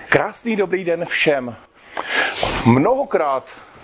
Krásný dobrý den všem. Mnohokrát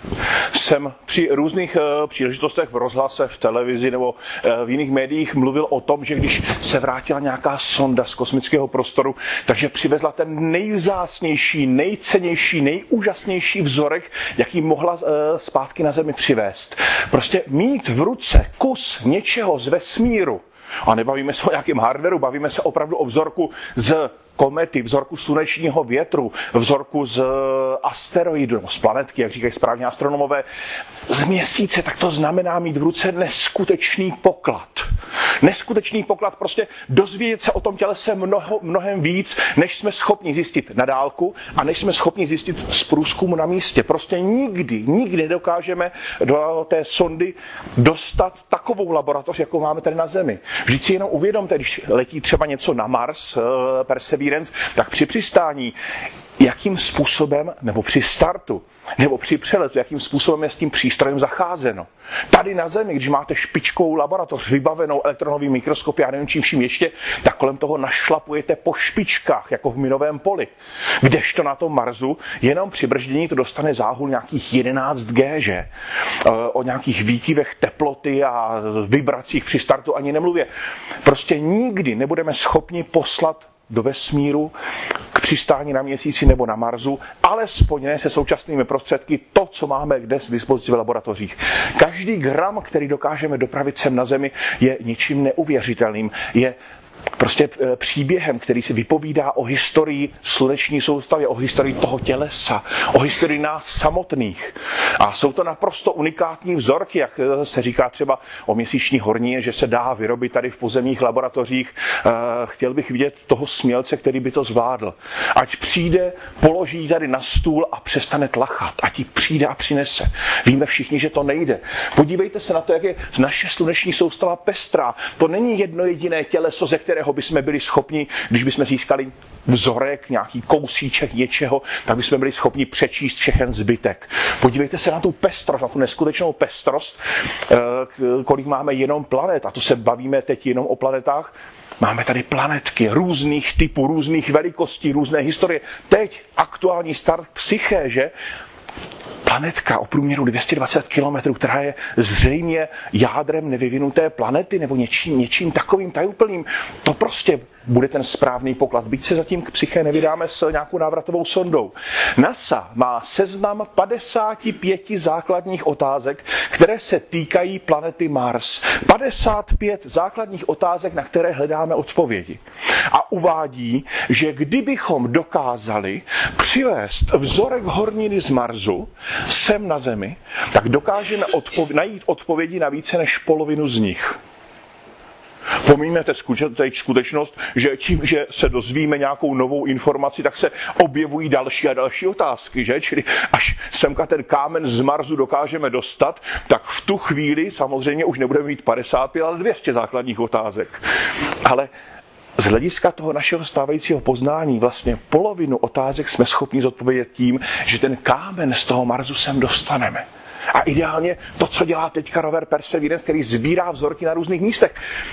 jsem při různých příležitostech v rozhlase, v televizi nebo v jiných médiích mluvil o tom, že když se vrátila nějaká sonda z kosmického prostoru, takže přivezla ten nejvzácnější, nejcennější, nejúžasnější vzorek, jaký mohla zpátky na Zemi přivést. Prostě mít v ruce kus něčeho z vesmíru, a nebavíme se o nějakém hardwareu, bavíme se opravdu o vzorku z komety, vzorku slunečního větru, vzorku z asteroidu, z planetky, jak říkají správně astronomové, z Měsíce, tak to znamená mít v ruce neskutečný poklad. Neskutečný poklad, prostě dozvědět se o tom tělese mnohem víc, než jsme schopni zjistit na dálku a než jsme schopni zjistit z průzkumu na místě. Prostě nikdy nedokážeme do té sondy dostat takovou laboratoř, jako máme tady na Zemi. Vždyť si jenom uvědomte, když letí třeba něco na Mars, Perseverance, tak při přistání, jakým způsobem, nebo při startu, nebo při přeletu, jakým způsobem je s tím přístrojem zacházeno. Tady na Zemi, když máte špičkovou laboratoř vybavenou elektronovým mikroskopy a nevím čím vším ještě, tak kolem toho našlapujete po špičkách, jako v minovém poli. Kdežto na tom Marsu jenom při brždění to dostane záhul nějakých 11G, že? O nějakých výkyvech teploty a vibracích při startu ani nemluvě. Prostě nikdy nebudeme schopni poslat do vesmíru, k přistání na Měsíci nebo na Marsu, alespoň ne se současnými prostředky to, co máme dnes v dispozici v laboratořích. Každý gram, který dokážeme dopravit sem na Zemi, je něčím neuvěřitelným. Je prostě příběhem, který si vypovídá o historii sluneční soustavy, o historii toho tělesa, o historii nás samotných. A jsou to naprosto unikátní vzorky, jak se říká třeba o měsíční hornině, že se dá vyrobit tady v pozemních laboratořích. Chtěl bych vidět toho smělce, který by to zvládl. Ať přijde, položí tady na stůl a přestane tlachat. Ať ji přijde a přinese. Víme všichni, že to nejde. Podívejte se na to, jak je naše sluneční soustava pestrá. To není jedno jediné těleso, ze kterého bychom byli schopni, když bychom získali vzorek, nějaký kousíček něčeho, tak bychom byli schopni přečíst všechen zbytek. Podívejte se na tu pestrost, na tu neskutečnou pestrost, kolik máme jenom planet, a to se bavíme teď jenom o planetách. Máme tady planetky různých typů, různých velikostí, různé historie. Teď aktuální start Psyche, že? Planetka o průměru 220 km, která je zřejmě jádrem nevyvinuté planety nebo něčím takovým tajuplným. To prostě bude ten správný poklad, byť se zatím k Psyche nevydáme s nějakou návratovou sondou. NASA má seznam 55 základních otázek, které se týkají planety Mars. 55 základních otázek, na které hledáme odpovědi. A uvádí, že kdybychom dokázali přivést vzorek horniny z Marsu sem na Zemi, tak dokážeme najít odpovědi na více než polovinu z nich. Pomíjíme teď skutečnost, že tím, že se dozvíme nějakou novou informaci, tak se objevují další a další otázky, že? Čili až semka ten kámen z Marsu dokážeme dostat, tak v tu chvíli samozřejmě už nebudeme mít 55, ale 200 základních otázek. Ale z hlediska toho našeho stávajícího poznání vlastně polovinu otázek jsme schopni zodpovědět tím, že ten kámen z toho Marsu sem dostaneme. A ideálně to, co dělá teďka rover Perseverance, který sbírá vzorky na různých místech.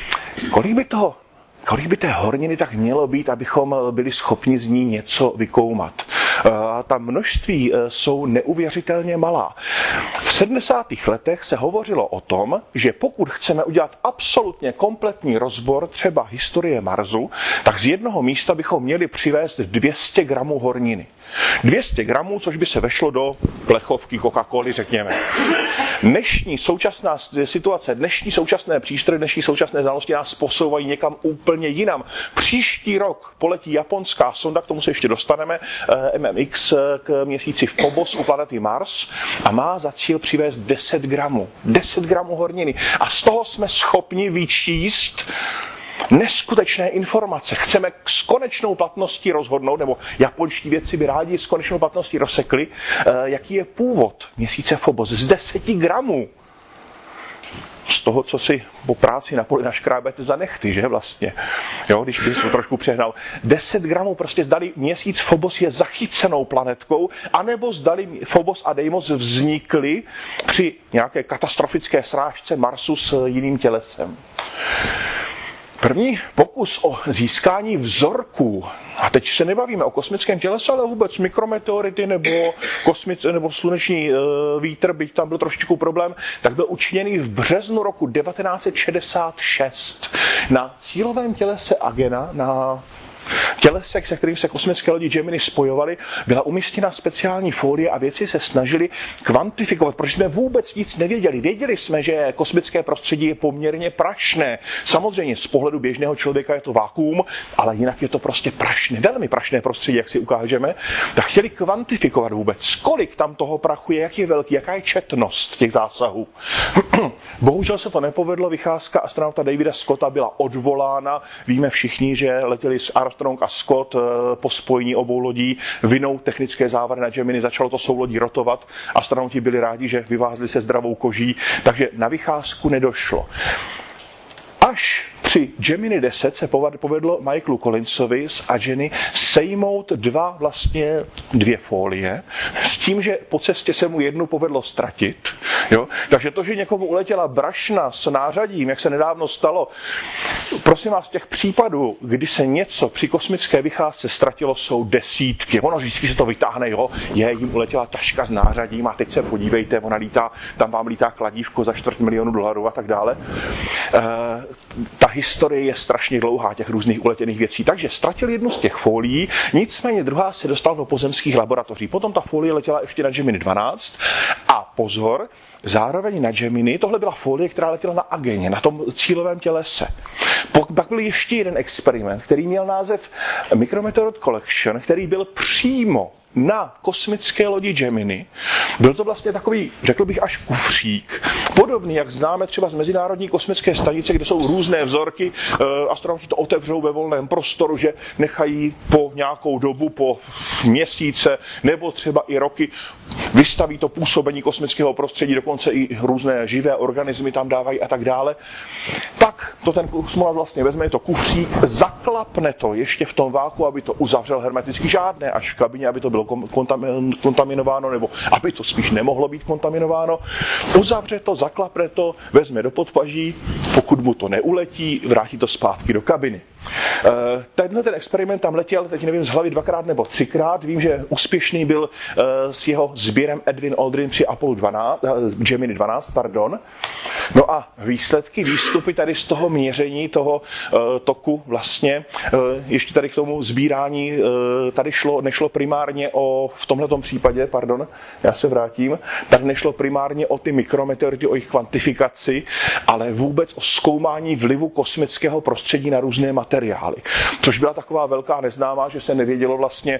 Kolik by té horniny tak mělo být, abychom byli schopni z ní něco vykoumat? Ta množství jsou neuvěřitelně malá. V 70. letech se hovořilo o tom, že pokud chceme udělat absolutně kompletní rozbor třeba historie Marsu, tak z jednoho místa bychom měli přivést 200 gramů horniny. 200 gramů, což by se vešlo do plechovky Coca-Coly, řekněme. Dnešní současná situace, dnešní současné přístroje, dnešní současné znalosti nás posouvají někam úplně jinam. Příští rok poletí japonská sonda, k tomu se ještě dostaneme, MMX k měsíci v Phobos u planety Mars a má za cíl přivést 10 gramů. 10 gramů horniny. A z toho jsme schopni vyčíst neskutečné informace. Chceme s konečnou platností rozhodnout, nebo japonští vědci by rádi s konečnou platností rozsekli, jaký je původ měsíce Phobos z 10 gramů. Z toho, co si po práci na poli naškrábete za nechty, že vlastně. Jo, když bych to trošku přehnal. 10 gramů prostě zdali měsíc Phobos je zachycenou planetkou, anebo zdali Phobos a Deimos vznikly při nějaké katastrofické srážce Marsu s jiným tělesem. První pokus o získání vzorků, a teď se nebavíme o kosmickém tělese, ale vůbec mikrometeority nebo sluneční vítr, byť tam byl trošičku problém, tak byl učiněný v březnu roku 1966 na cílovém tělese Agena, na tělese, se kterým se kosmické lodi Gemini spojovaly, byla umístěna speciální folie a věci se snažili kvantifikovat, protože jsme vůbec nic nevěděli. Věděli jsme, že kosmické prostředí je poměrně prašné. Samozřejmě z pohledu běžného člověka je to vakuum, ale jinak je to prostě prašné, velmi prašné prostředí, jak si ukážeme. Tak chtěli kvantifikovat vůbec, kolik tam toho prachu je, jak je velký, jaká je četnost těch zásahů. Bohužel se to nepovedlo, vycházka astronauta Davida Scotta byla odvolána. Víme všichni, že letěli s Armstrong a Scott po spojení obou lodí vinou technické závady na Gemini začalo to soulodí rotovat. Astronauti byli rádi, že vyvázli se zdravou koží, takže na vycházku nedošlo. Až při Gemini 10 se povedlo Michaelu Collinsovi z Ageny sejmout dvě folie s tím, že po cestě se mu jednu povedlo ztratit. Jo? Takže to, že někomu uletěla brašna s nářadím, jak se nedávno stalo, prosím vás, těch případů, kdy se něco při kosmické vycházce ztratilo, jsou desítky. Ono vždycky se to vytáhne, jo, jim uletěla taška s nářadím a teď se podívejte, ona lítá, tam vám lítá kladívko za $250 000 a tak dále. Ta historie je strašně dlouhá těch různých uletěných věcí, takže ztratil jednu z těch folií, nicméně druhá se dostala do pozemských laboratoří. Potom ta folie letěla ještě na Gemini 12 a pozor, zároveň na Gemini, tohle byla folie, která letěla na Ageně, na tom cílovém tělese. Pak byl ještě jeden experiment, který měl název Micrometeorite Collection, který byl přímo na kosmické lodi Gemini. Byl to vlastně takový, řekl bych, až kufřík. Podobný, jak známe třeba z Mezinárodní kosmické stanice, kde jsou různé vzorky. Astronauti to otevřou ve volném prostoru, že nechají po nějakou dobu, po měsíce nebo třeba i roky, vystaví to působení kosmického prostředí, dokonce i různé živé organismy tam dávají a tak dále. Tak to ten kosmonaut vlastně vezme, je to kufřík, zaklapne to ještě v tom váku, aby to uzavřel hermeticky, žádné až v kabině, aby to bylo kontaminováno, nebo aby to spíš nemohlo být kontaminováno. Uzavře to, zaklapne to, vezme do podpaží, pokud mu to neuletí, vrátí to zpátky do kabiny. Tenhle ten experiment tam letěl, teď nevím z hlavy 2x nebo 3x, vím, že úspěšný byl s jeho sběrem Edwin Aldrin při Gemini 12, pardon. No a výstupy tady z toho měření, toho toku vlastně, ještě tady k tomu sbírání, tady nešlo primárně v tomhletom případě, já se vrátím, tady nešlo primárně o ty mikrometeority, o jejich kvantifikaci, ale vůbec o zkoumání vlivu kosmického prostředí na různé materiály. Což byla taková velká neznámá, že se nevědělo vlastně,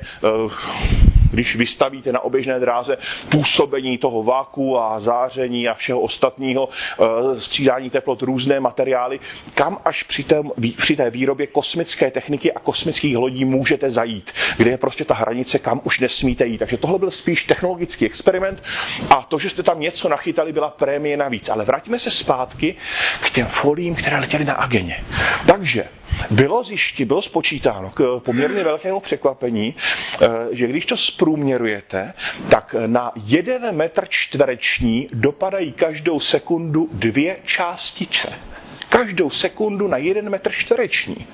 když vystavíte na oběžné dráze působení toho váku a záření a všeho ostatního, střídání teplot, různé materiály, kam až při té výrobě kosmické techniky a kosmických lodí můžete zajít, kde je prostě ta hranice, kam už nesmíte jít. Takže tohle byl spíš technologický experiment a to, že jste tam něco nachytali, byla prémie navíc. Ale vrátíme se zpátky k těm foliím, které letěly na Ageně. Takže bylo spočítáno k poměrně velkému překvapení, že když to zprůměrujete, tak na 1 metr čtvereční dopadají každou sekundu 2 částice. Každou sekundu na 1 metr čtvereční.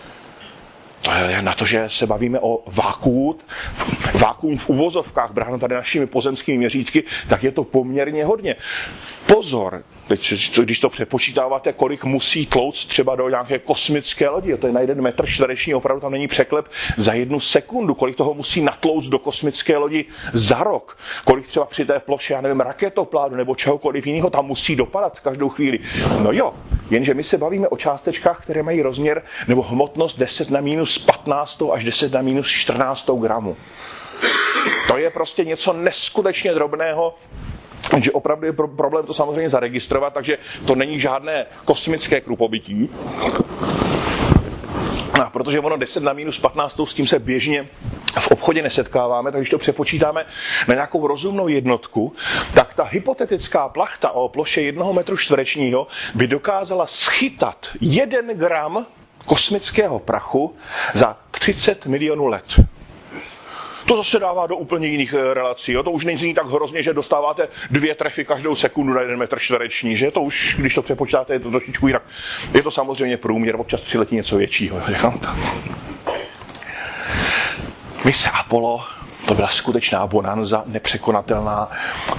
To je na to, že se bavíme o vákuum v uvozovkách, bráno tady našimi pozemskými měřítky, tak je to poměrně hodně. Pozor, teď, když to přepočítáváte, kolik musí tlouct třeba do nějaké kosmické lodi, to je na 1 metr čtvereční, opravdu tam není překlep, za 1 sekundu, kolik toho musí natlouct do kosmické lodi za rok, kolik třeba při té ploše, já nevím, raketoplánu nebo čehokoliv jiného tam musí dopadat každou chvíli. No jo, jenže my se bavíme o částečkách, které mají rozměr nebo hmotnost 10 na minus 15 až 10 na minus 14 gramů. To je prostě něco neskutečně drobného, že opravdu je problém to samozřejmě zaregistrovat, takže to není žádné kosmické krupobytí. A protože ono 10 na minus 15, s tím se běžně v obchodě nesetkáváme, takže když to přepočítáme na nějakou rozumnou jednotku, tak ta hypotetická plachta o ploše 1 metru čtverečního by dokázala schytat 1 gram kosmického prachu za 30 milionů let. To zase dává do úplně jiných relací. Jo? To už není tak hrozně, že dostáváte 2 trefy každou sekundu na 1 metr čtvereční, že? To už, když to přepočítáte, je to trošičku jinak. Je to samozřejmě průměr, občas přiletí něco většího. Mise Apollo, to byla skutečná bonanza, nepřekonatelná.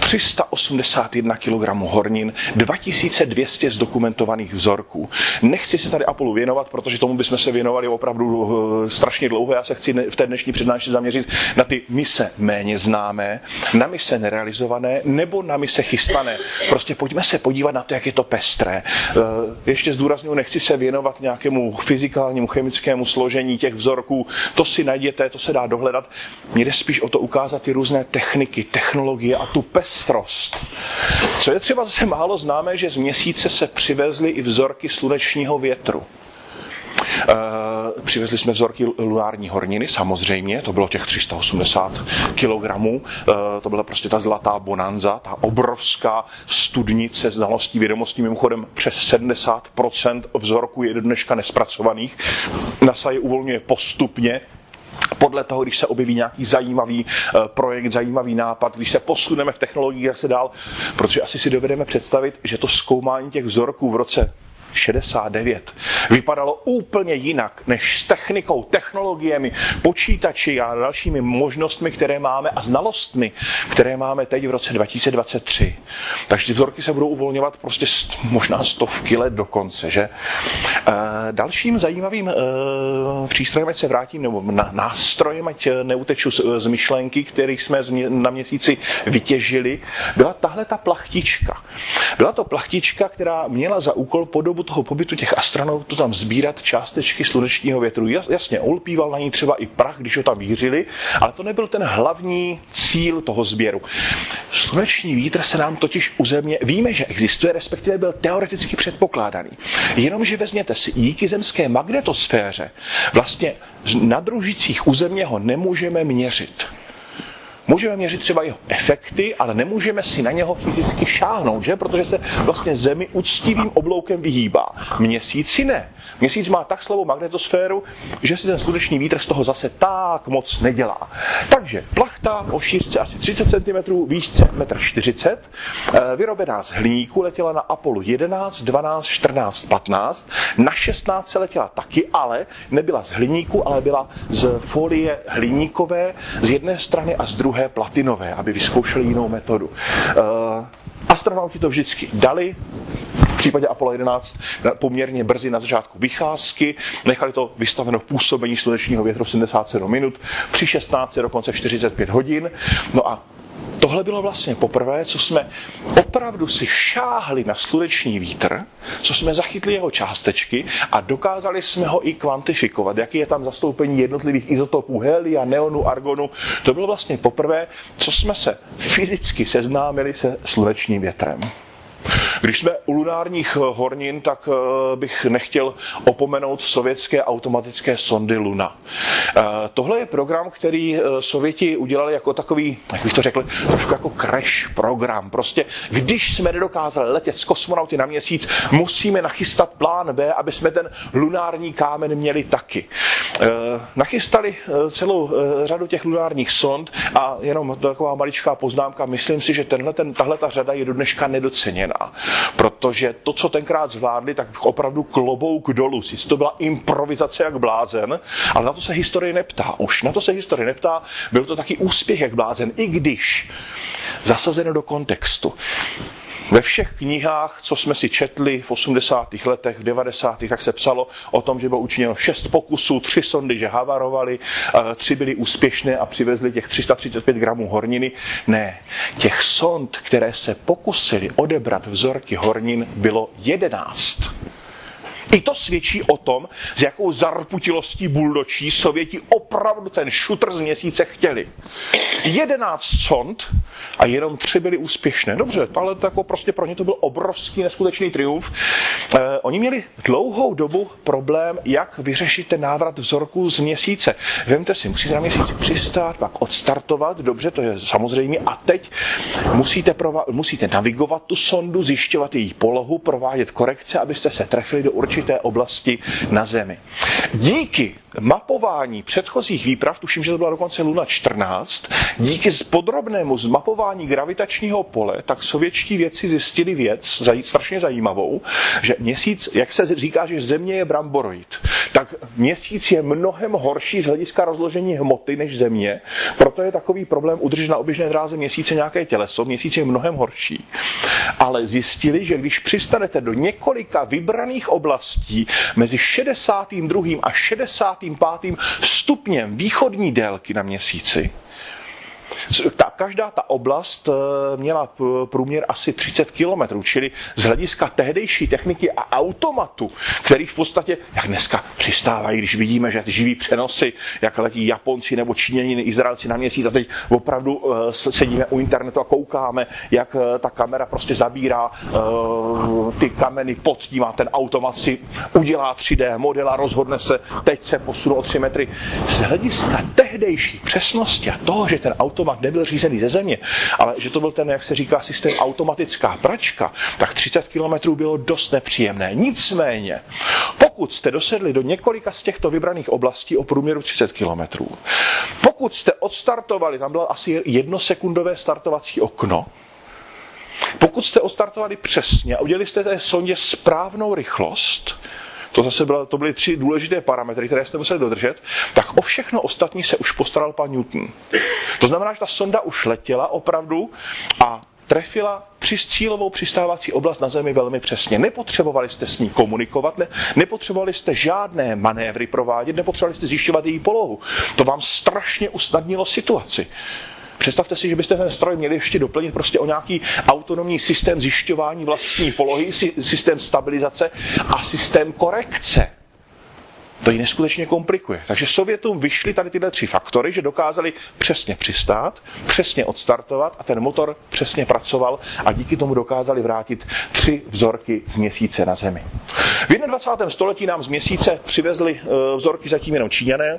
381 kg hornin, 2200 zdokumentovaných vzorků. Nechci se tady Apollu věnovat, protože tomu bychom se věnovali opravdu strašně dlouho. Já se chci v té dnešní přednášce zaměřit na ty mise méně známé, na mise nerealizované nebo na mise chystané. Prostě pojďme se podívat na to, jak je to pestré. Ještě zdůrazňuji, nechci se věnovat nějakému fyzikálnímu, chemickému složení těch vzorků. To si najděte, to se dá dohledat. Mně jde spíš o to ukázat ty různé techniky, technologie a tu pestrost. Co je třeba zase málo známé, že z Měsíce se přivezly i vzorky slunečního větru. Přivezli jsme vzorky lunární horniny, samozřejmě, to bylo těch 380 kg, to byla prostě ta zlatá bonanza, ta obrovská studnice znalostí, vědomostí, mimochodem přes 70% vzorků je do dneška nespracovaných. NASA je uvolňuje postupně, podle toho, když se objeví nějaký zajímavý projekt, zajímavý nápad, když se posuneme v technologii zase dál, protože asi si dovedeme představit, že to zkoumání těch vzorků v roce 69 vypadalo úplně jinak, než s technikou, technologiemi, počítači a dalšími možnostmi, které máme a znalostmi, které máme teď v roce 2023. Takže ty vzorky se budou uvolňovat prostě možná 100 let dokonce, že? Dalším zajímavým přístrojem, ať se vrátím, nebo nástrojem, ať neuteču z myšlenky, který jsme na Měsíci vytěžili, byla tahle ta plachtička. Byla to plachtička, která měla za úkol po dobu toho pobytu těch astronautů tam sbírat částečky slunečního větru. Jasně, ulpíval na ní třeba i prach, když ho tam vířili, ale to nebyl ten hlavní cíl toho sběru. Sluneční vítr se nám totiž u Země, víme, že existuje, respektive byl teoreticky předpokládaný. Jenomže vezměte si, díky zemské magnetosféře vlastně na družicích u Země ho nemůžeme měřit. Můžeme měřit třeba jeho efekty, ale nemůžeme si na něho fyzicky šáhnout, že? Protože se vlastně Zemi uctivým obloukem vyhýbá. Měsíci ne. Měsíc má tak slabou magnetosféru, že si ten sluneční vítr z toho zase tak moc nedělá. Takže plachta o šířce asi 30 cm, výšce 1,40 m, vyrobená z hliníku, letěla na Apollo 11, 12, 14, 15. Na 16 se letěla taky, ale nebyla z hliníku, ale byla z folie hliníkové z jedné strany a z druhé platinové, aby vyzkoušeli jinou metodu. Astronauti to vždycky dali, v případě Apollo 11 poměrně brzy na začátku vycházky, nechali to vystaveno v působení slunečního větru 77 minut, při 16 dokonce 45 hodin. No a tohle bylo vlastně poprvé, co jsme opravdu si šáhli na sluneční vítr, co jsme zachytli jeho částečky a dokázali jsme ho i kvantifikovat, jaký je tam zastoupení jednotlivých izotopů helia, neonu, argonu. To bylo vlastně poprvé, co jsme se fyzicky seznámili se slunečním větrem. Když jsme u lunárních hornin, tak bych nechtěl opomenout sovětské automatické sondy Luna. Tohle je program, který Sověti udělali jako takový, jak bych to řekl, trošku jako crash program. Prostě když jsme nedokázali letět s kosmonauty na Měsíc, musíme nachystat plán B, aby jsme ten lunární kámen měli taky. Nachystali celou řadu těch lunárních sond a jenom taková maličká poznámka, myslím si, že tahle řada je do dneška nedoceněna. Protože to, co tenkrát zvládli, tak opravdu klobouk dolů. To byla improvizace jak blázen, ale na to se historie neptá. Už na to se historie neptá, byl to taky úspěch jak blázen, i když zasazeno do kontextu. Ve všech knihách, co jsme si četli v 80. letech, v 90. tak se psalo o tom, že bylo učiněno 6 pokusů, 3 sondy, že havarovaly, 3 byly úspěšné a přivezli těch 335 gramů horniny. Ne, těch sond, které se pokusili odebrat vzorky hornin, bylo 11. I to svědčí o tom, s jakou zarputilostí buldočí Sověti opravdu ten šutr z Měsíce chtěli. 11 sond a jenom 3 byly úspěšné. Dobře, ale to jako prostě pro ně to byl obrovský neskutečný triumf. Oni měli dlouhou dobu problém, jak vyřešit ten návrat vzorků z Měsíce. Vemte si, musíte na Měsíci přistát, pak odstartovat, dobře, to je samozřejmě, a teď musíte navigovat tu sondu, zjišťovat její polohu, provádět korekce, abyste se trefili do určité oblasti na Zemi. Díky mapování předchozích výprav, tuším, že to byla dokonce Luna 14, díky podrobnému zmapování gravitačního pole, tak sovětští vědci zjistili věc, strašně zajímavou, že měsíc, jak se říká, že Země je bramboroid, tak měsíc je mnohem horší z hlediska rozložení hmoty než Země, proto je takový problém udržet na oběžné dráze měsíce nějaké těleso, měsíc je mnohem horší. Ale zjistili, že když přistanete do několika vybraných oblastí mezi 62. a 65. stupněm východní délky na měsíci, každá ta oblast měla průměr asi 30 km, čili z hlediska tehdejší techniky a automatu, který v podstatě, jak dneska přistávají, když vidíme, že ty živý přenosy, jak letí Japonci nebo Číňani, Izraelci na měsíc, a teď opravdu sedíme u internetu a koukáme, jak ta kamera prostě zabírá ty kameny pod tím a ten automat si udělá 3D model a rozhodne se, teď se posunu o 3 metry. Z hlediska tehdejší přesnosti a toho, že ten automat nebyl řízený ze Země, ale že to byl ten, jak se říká, systém automatická pračka, tak 30 km bylo dost nepříjemné. Nicméně, pokud jste dosedli do několika z těchto vybraných oblastí o průměru 30 km, pokud jste odstartovali, tam bylo asi 1sekundové startovací okno, pokud jste odstartovali přesně a udělali jste té sondě správnou rychlost, to byly 3 důležité parametry, které jste museli dodržet, tak o všechno ostatní se už postaral pan Newton. To znamená, že ta sonda už letěla opravdu a trefila cílovou přistávací oblast na Zemi velmi přesně. Nepotřebovali jste s ní komunikovat, nepotřebovali jste žádné manévry provádět, nepotřebovali jste zjišťovat její polohu. To vám strašně usnadnilo situaci. Představte si, že byste ten stroj měli ještě doplnit prostě o nějaký autonomní systém zjišťování vlastní polohy, systém stabilizace a systém korekce. To ji neskutečně komplikuje. Takže Sovětům vyšly tady tyhle 3 faktory, že dokázali přesně přistát, přesně odstartovat a ten motor přesně pracoval a díky tomu dokázali vrátit 3 vzorky z Měsíce na Zemi. V 21. století nám z Měsíce přivezli vzorky zatím jenom Číňané.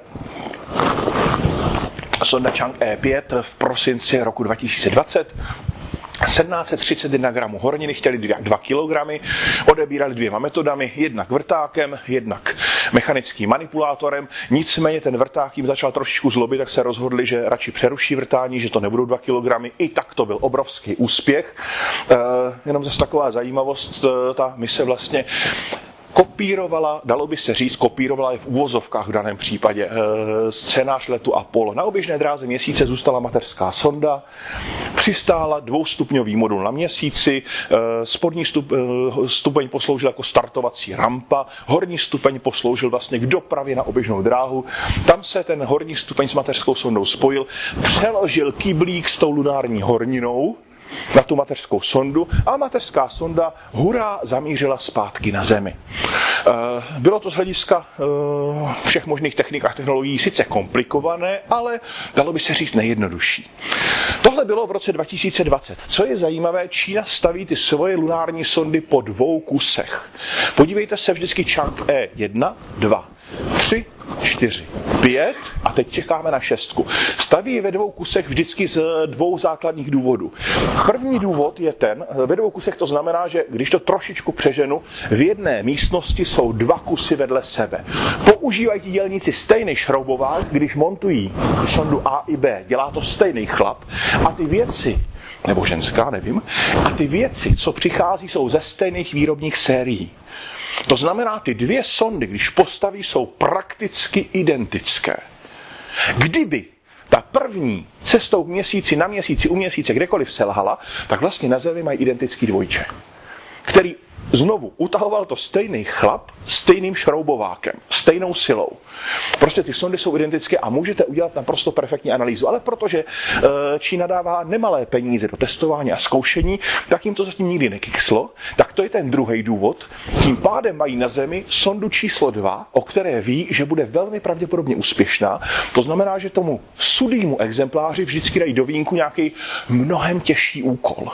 Sonda Chang'e 5 v prosinci roku 2020. 1731 gramů horniny, chtěli 2 kilogramy, odebírali 2 metodami, jednak vrtákem, jednak mechanickým manipulátorem. Nicméně ten vrták jim začal trošičku zlobit, tak se rozhodli, že radši přeruší vrtání, že to nebudou 2 kilogramy. I tak to byl obrovský úspěch. Jenom zase taková zajímavost, ta mise vlastně kopírovala, dalo by se říct, kopírovala je v uvozovkách v daném případě scénář letu Apollo. Na oběžné dráze Měsíce zůstala mateřská sonda, přistála 2stupňový modul na Měsíci, spodní stupeň posloužil jako startovací rampa, horní stupeň posloužil vlastně k dopravě na oběžnou dráhu. Tam se ten horní stupeň s mateřskou sondou spojil, přeložil kyblík s tou lunární horninou na tu mateřskou sondu a mateřská sonda hurá zamířila zpátky na Zemi. Bylo to z hlediska všech možných technik a technologií sice komplikované, ale dalo by se říct nejjednodušší. Tohle bylo v roce 2020. Co je zajímavé, Čína staví ty svoje lunární sondy po 2 kusech. Podívejte se vždycky Chang'e 1, 2, 3, 4, 5 a teď čekáme na 6. Staví ve 2 kusech vždycky z 2 základních důvodů. První důvod je ten, ve 2 kusech to znamená, že když to trošičku přeženu, v jedné místnosti jsou 2 kusy vedle sebe. Používají ti dělníci stejný šroubovák, když montují sondu A i B. Dělá to stejný chlap a ty věci, nebo ženská, nevím, a ty věci, co přichází, jsou ze stejných výrobních sérií. To znamená, ty 2 sondy, když postaví, jsou prakticky identické. Kdyby ta první cestou k Měsíci, na Měsíci, u Měsíce, kdekoliv selhala, tak vlastně na Zemi mají identický dvojče, který znovu utahoval to stejný chlap stejným šroubovákem, stejnou silou. Prostě ty sondy jsou identické a můžete udělat naprosto perfektní analýzu. Ale protože Čína dává nemalé peníze do testování a zkoušení, tak jim to zatím nikdy nekykslo. Tak to je ten druhý důvod. Tím pádem mají na Zemi sondu číslo 2, o které ví, že bude velmi pravděpodobně úspěšná. To znamená, že tomu sudýmu exempláři vždycky dají do vínku nějaký mnohem těžší úkol.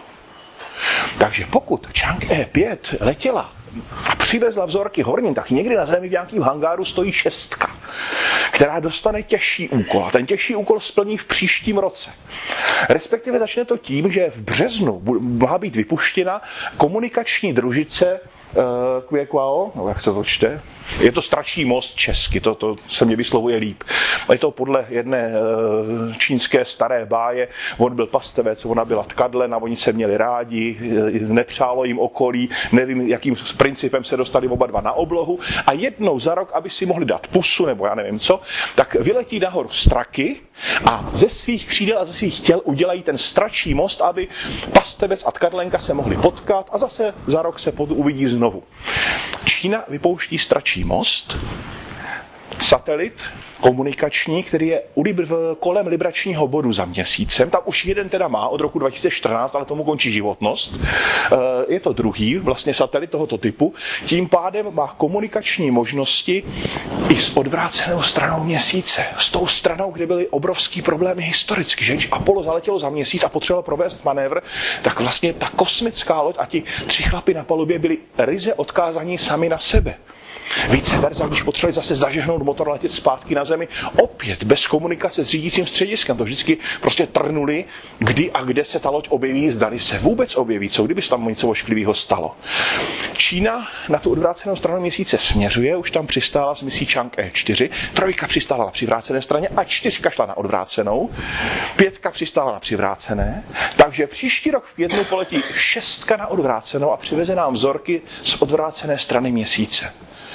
Takže pokud Chang'e 5 letěla a přivezla vzorky hornin, tak někdy na Zemi v nějakém hangáru stojí 6, která dostane těžší úkol. A ten těžší úkol splní v příštím roce. Respektive začne to tím, že v březnu má být vypuštěna komunikační družice Kvěkvao, no jak se to čte? Je to Stračí most česky, to se mě vyslovuje líp. Je to podle jedné čínské staré báje, on byl pastevec, ona byla tkadlena, oni se měli rádi, nepřálo jim okolí, nevím, jakým principem se dostali oba dva na oblohu a jednou za rok, aby si mohli dát pusu, nebo já nevím co, tak vyletí nahoru straky a ze svých křídel a ze svých těl udělají ten stračí most, aby pastevec a tkadlenka se mohli potkat a zase za rok se uvidí znovu. Čína vypouští stračí most, satelit komunikační, který je kolem libračního bodu za Měsícem. Tam už jeden teda má od roku 2014, ale tomu končí životnost. Je to druhý vlastně satelit tohoto typu. Tím pádem má komunikační možnosti i s odvrácenou stranou Měsíce. S tou stranou, kde byly obrovský problémy historicky. Že když Apollo zaletělo za Měsíc a potřebovalo provést manévr, tak vlastně ta kosmická loď a ti 3 chlapi na palubě byli ryze odkázaní sami na sebe. Vice versa, když potřebovali zase zažehnout motor a letět zpátky na Zemi, opět bez komunikace s řídícím střediskem. To vždycky prostě trnuli, kdy a kde se ta loď objeví, zdali se vůbec objeví, co kdyby se tam něco ošklivého stalo. Čína na tu odvrácenou stranu Měsíce směřuje, už tam přistála s misí Chang'e 4, 3 přistála na přivrácené straně a 4 šla na odvrácenou, 5 přistála na přivrácené, takže příští rok v květnu poletí 6 na odvrácenou a přiveze nám vzorky z odvrácené strany Měsíce.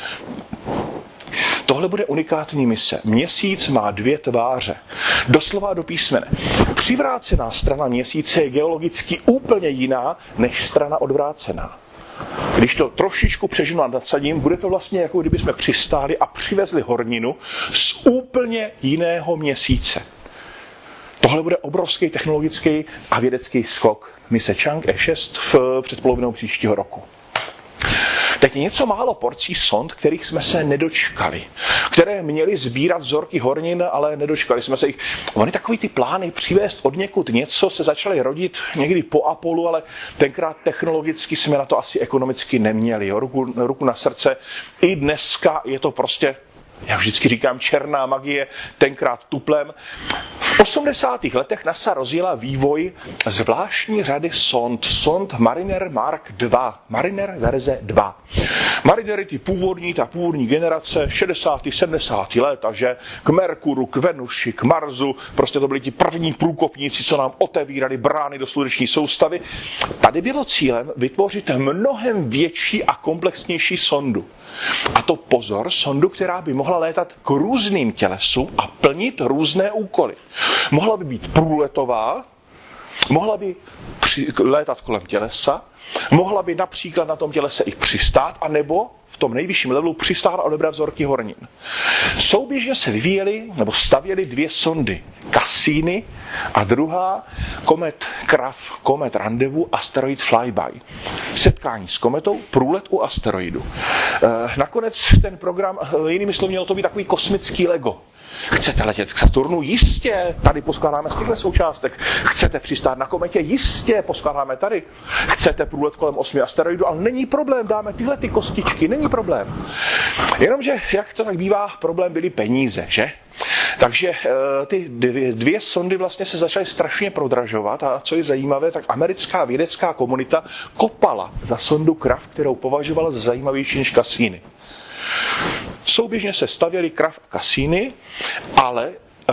Tohle bude unikátní mise. Měsíc má 2 tváře. Doslova do písmene. Přivrácená strana Měsíce je geologicky úplně jiná než strana odvrácená. Když to trošičku přeženu a nadsadím, bude to vlastně jako kdyby jsme přistáli a přivezli horninu z úplně jiného Měsíce. Tohle bude obrovský technologický a vědecký skok mise Chang'e 6 před polovinou příštího roku. Teď něco málo porcí sond, kterých jsme se nedočkali, které měly sbírat vzorky hornin, ale nedočkali jsme se jich. Ony takový ty plány přivést odněkud něco se začaly rodit někdy po Apollu, ale tenkrát technologicky jsme na to asi ekonomicky neměli. Jo? Ruku na srdce. I dneska je to prostě, já vždycky říkám, černá magie, tenkrát tuplem. V 80. letech NASA rozjela vývoj zvláštní řady sond Mariner Mark II, Mariner verze 2. Marinery ta původní generace 60. 70. let, že k Merkuru, k Venuši, k Marsu, prostě to byli ti první průkopníci, co nám otevírali brány do sluneční soustavy. Tady bylo cílem vytvořit mnohem větší a komplexnější sondu. A to pozor, sondu, která by mohla létat k různým tělesům a plnit různé úkoly. Mohla by být průletová, mohla by létat kolem tělesa, mohla by například na tom tělese i přistát, anebo v tom nejvyšším levelu přistát a odebrat vzorky hornin. Souběžně se vyvíjely nebo stavěly 2 sondy. Cassini a druhá Comet Kraft, Comet Rendezvous, Asteroid Flyby. Setkání s kometou, průlet u asteroidu. Nakonec ten program, jinými slovy, měl to být takový kosmický Lego. Chcete letět k Saturnu? Jistě, tady poskládáme z těchto součástek. Chcete přistát na kometě? Jistě, poskládáme tady. Chcete průlet kolem 8 asteroidů? Ale není problém, dáme tyhle ty kostičky, není problém. Jenomže, jak to tak bývá, problém byly peníze, že? Takže ty 2 sondy vlastně se začaly strašně prodražovat a co je zajímavé, tak americká vědecká komunita kopala za sondu Kraft, kterou považovala za zajímavější než Cassini. Souběžně se stavěly Kraft a Cassini, ale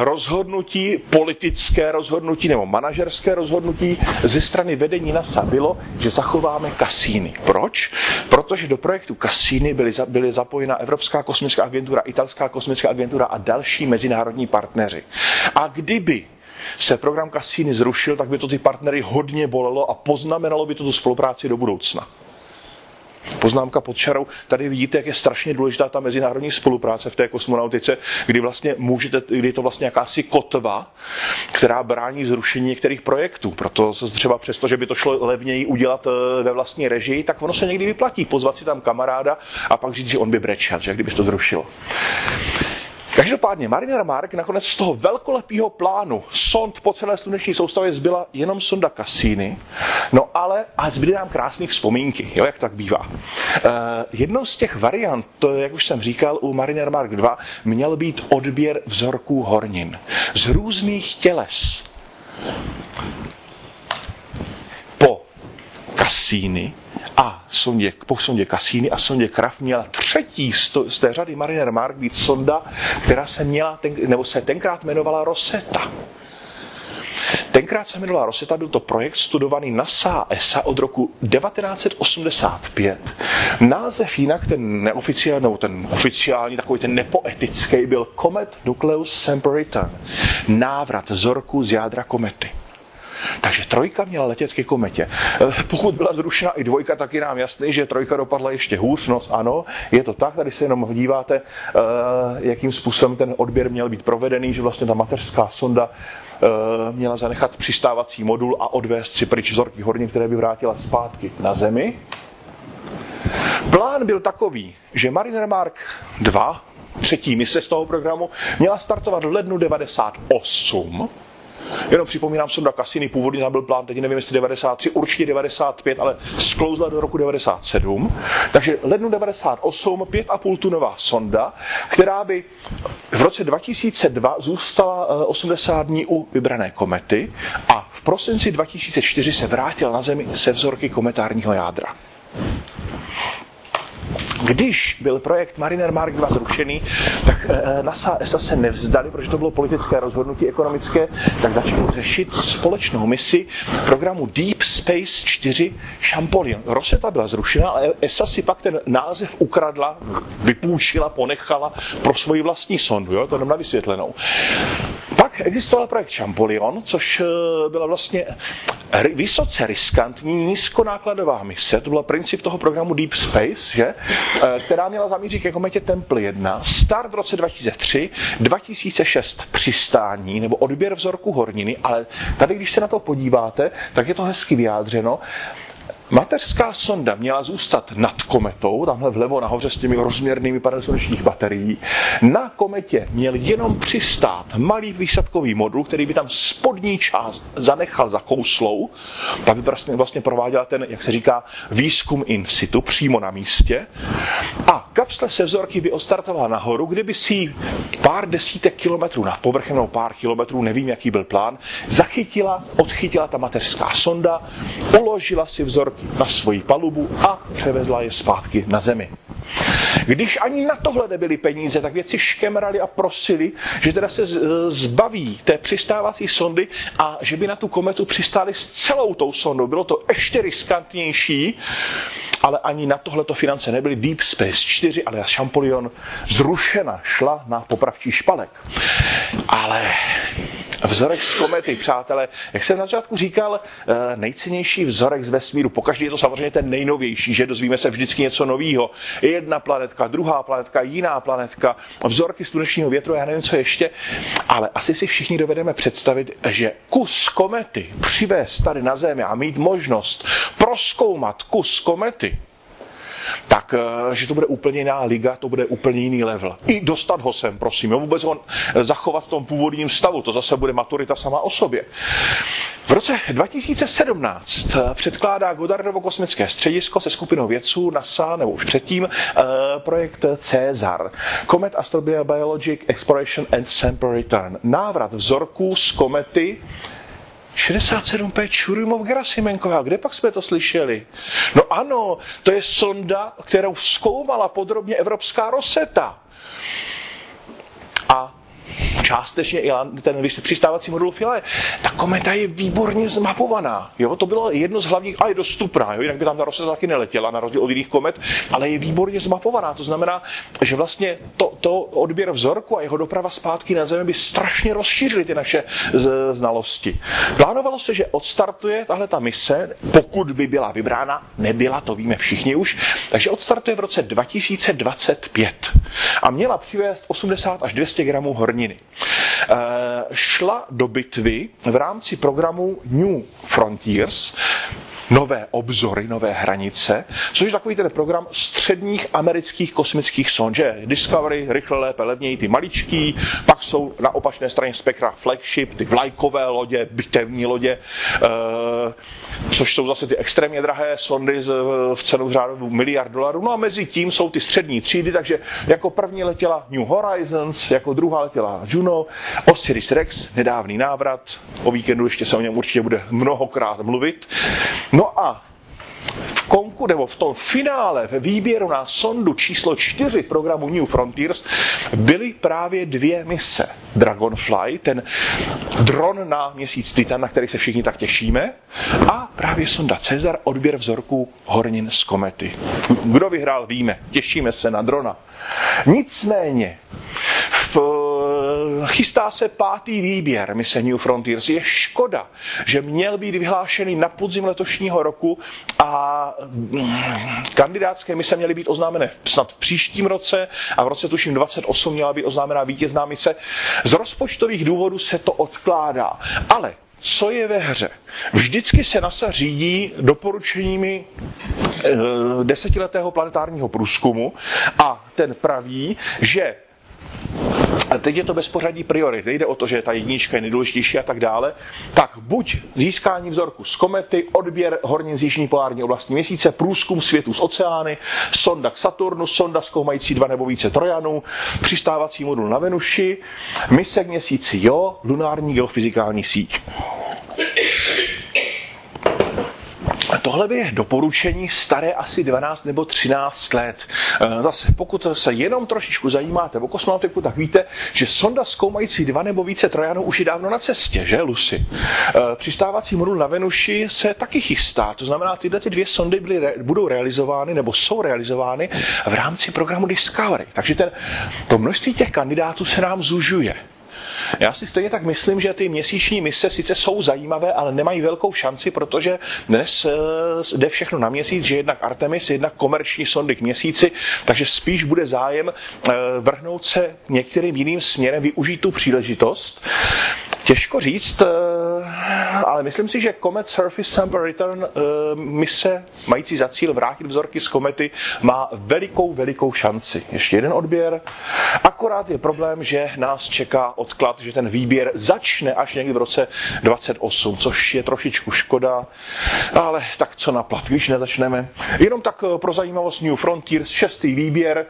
politické rozhodnutí nebo manažerské rozhodnutí ze strany vedení NASA bylo, že zachováme Cassini. Proč? Protože do projektu Cassini byly zapojena Evropská kosmická agentura, Italská kosmická agentura a další mezinárodní partneři. A kdyby se program Cassini zrušil, tak by to ty partnery hodně bolelo a poznamenalo by to tu spolupráci do budoucna. Poznámka pod čarou. Tady vidíte, jak je strašně důležitá ta mezinárodní spolupráce v té kosmonautice, kdy je to vlastně jakási kotva, která brání zrušení některých projektů. Proto třeba přesto, že by to šlo levněji udělat ve vlastní režii, tak ono se někdy vyplatí pozvat si tam kamaráda a pak říct, že on by brečel, že kdyby to zrušilo. Každopádně Mariner Mark nakonec z toho velkolepého plánu sond po celé sluneční soustavě zbyla jenom sonda Cassini, no ale a zbyly nám krásné vzpomínky, jo, jak tak bývá. Jednou z těch variant, to, jak už jsem říkal, u Mariner Mark II měl být odběr vzorků hornin z různých těles. Cassini a po sondě Cassini a sondě Kraft měla třetí z té řady Mariner Mark být sonda, která se tenkrát jmenovala Rosetta. Tenkrát se jmenovala Rosetta, byl to projekt studovaný NASA a ESA od roku 1985. Název jinak, ten neoficiální, nebo ten oficiální, takový ten nepoetický, byl Comet Nucleus Semper Return. Návrat vzorku z jádra komety. Takže trojka měla letět ke kometě. Pokud byla zrušena i dvojka, tak je nám jasný, že trojka dopadla ještě hůř. No ano, je to tak, tady se jenom díváte, jakým způsobem ten odběr měl být provedený, že vlastně ta mateřská sonda měla zanechat přistávací modul a odvést si pryč vzorky hornin, které by vrátila zpátky na Zemi. Plán byl takový, že Mariner Mark 2, třetí mise z toho programu, měla startovat v lednu 98. Jenom připomínám, sonda Cassini, původně tam byl plán, teď nevím, jestli 93, určitě 95, ale sklouzla do roku 97. Takže lednu 98 5,5 tunová sonda, která by v roce 2002 zůstala 80 dní u vybrané komety a v prosinci 2004 se vrátila na Zemi se vzorky kometárního jádra. Když byl projekt Mariner Mark 2 zrušený, tak NASA a ESA se nevzdali, protože to bylo politické rozhodnutí ekonomické, tak začali řešit společnou misi programu Deep Space 4 Champollion. Rosetta byla zrušena, ale ESA si pak ten název ukradla, vypůjčila, ponechala pro svoji vlastní sondu, jo? To jenom na vysvětlenou. Pak existoval projekt Champollion, což byla vlastně vysoce riskantní, nízkonákladová mise, to byl princip toho programu Deep Space, že? Která měla zamířit ke kometě Temple 1, start v roce 2003, 2006 přistání nebo odběr vzorku horniny, ale tady, když se na to podíváte, tak je to hezky vyjádřeno. Mateřská sonda měla zůstat nad kometou, tamhle vlevo nahoře s těmi rozměrnými panely slunečních baterií. Na kometě měl jenom přistát malý výsadkový modul, který by tam spodní část zanechal zakouslou, tak by vlastně prováděla ten, jak se říká, výzkum in situ, přímo na místě. A kapsle se vzorky by odstartovala nahoru, kdyby si pár desítek kilometrů nad povrchem, nebo pár kilometrů, nevím, jaký byl plán, odchytila ta mateřská sonda, uložila si vzorky na svoji palubu a převezla je zpátky na Zemi. Když ani na tohle nebyly peníze, tak vědci škemrali a prosili, že teda se zbaví té přistávací sondy a že by na tu kometu přistáli s celou tou sondou. Bylo to ještě riskantnější, ale ani na tohleto finance nebyly. Deep Space 4, ale Champollion zrušena, šla na popravčí špalek. Ale vzorek z komety, přátelé, jak jsem na začátku říkal, nejcennější vzorek z vesmíru. Pokaždé je to samozřejmě ten nejnovější, že dozvíme se vždycky něco nového. Jedna planetka, druhá planetka, jiná planetka, vzorky slunečního větru, já nevím, co ještě, ale asi si všichni dovedeme představit, že kus komety přivést tady na Zemi a mít možnost prozkoumat kus komety, tak, že to bude úplně jiná liga, to bude úplně jiný level. I dostat ho sem, prosím, vůbec ho zachovat v tom původním stavu, to zase bude maturita sama o sobě. V roce 2017 předkládá Goddardovo kosmické středisko se skupinou vědců NASA, nebo už předtím, projekt CESAR, Comet Astrobiologic Exploration and Sample Return. Návrat vzorků z komety 67P Churyumov-Gerasimenková. Kde pak jsme to slyšeli? No ano, to je sonda, kterou zkoumala podrobně evropská Rosetta. A částečně i ten přistávací modul Philae. Ta kometa je výborně zmapovaná. Jo? To bylo jedno z hlavních, a je dostupná, jo? Jinak by tam ta Rosetta taky neletěla, na rozdíl od jiných komet, ale je výborně zmapovaná. To znamená, že vlastně to odběr vzorku a jeho doprava zpátky na Zemi by strašně rozšířily ty naše znalosti. Plánovalo se, že odstartuje tahle ta mise, pokud by byla vybrána, nebyla, to víme všichni už, takže odstartuje v roce 2025 a měla přivést 80 až 200 gramů horniny. Šla do bitvy v rámci programu New Frontiers, nové obzory, nové hranice, což je takový ten program středních amerických kosmických sond, že Discovery, rychle, lépe, levněji, ty maličký, pak jsou na opačné straně spektra flagship, ty vlajkové lodě, bitevní lodě, což jsou zase ty extrémně drahé sondy v cenu řádu $1 miliard. No a mezi tím jsou ty střední třídy, takže jako první letěla New Horizons, jako druhá letěla Juno, Osiris Rex, nedávný návrat, o víkendu ještě se o něm určitě bude mnohokrát mluvit. No a v tom finále, ve výběru na sondu číslo 4 programu New Frontiers byly právě 2 mise. Dragonfly, ten dron na měsíc Titan, na který se všichni tak těšíme, a právě sonda Cezar, odběr vzorků hornin z komety. Kdo vyhrál, víme. Těšíme se na drona. Nicméně, chystá se 5. výběr mise New Frontiers. Je škoda, že měl být vyhlášený na podzim letošního roku a kandidátské mise měly být oznámené snad v příštím roce a v roce tuším 28 měla být oznámená vítězná mise. Z rozpočtových důvodů se to odkládá. Ale co je ve hře? Vždycky se NASA řídí doporučeními 10letého planetárního průzkumu a ten praví, že teď je to bez pořadí priorit, jde o to, že ta jednička je nejdůležitější a tak dále, tak buď získání vzorku z komety, odběr hornin z jižní polární oblasti Měsíce, průzkum světu z oceány, sonda k Saturnu, sonda zkoumající 2 nebo více Trojanů, přistávací modul na Venuši, mise k Měsíci, jo, lunární geofyzikální síť. Tohle je doporučení staré asi 12 nebo 13 let. Zase, pokud se jenom trošičku zajímáte o kosmonautiku, tak víte, že sonda zkoumající 2 nebo více Trojanů už je dávno na cestě, že, Lucy? Přistávací modul na Venuši se taky chystá. To znamená, tyhle 2 sondy budou realizovány nebo jsou realizovány v rámci programu Discovery. Takže to množství těch kandidátů se nám zužuje. Já si stejně tak myslím, že ty měsíční mise sice jsou zajímavé, ale nemají velkou šanci, protože dnes jde všechno na Měsíc, že jednak Artemis, jednak komerční sondy k Měsíci, takže spíš bude zájem vrhnout se některým jiným směrem, využít tu příležitost. Těžko říct, ale myslím si, že Comet Surface Sample Return mise mající za cíl vrátit vzorky z komety má velikou šanci. Ještě jeden odběr. Akorát je problém, že nás čeká odklad, že ten výběr začne až někdy v roce 28, což je trošičku škoda, ale tak co na plat, když nezačneme. Jenom tak pro zajímavost New Frontiers, 6. výběr,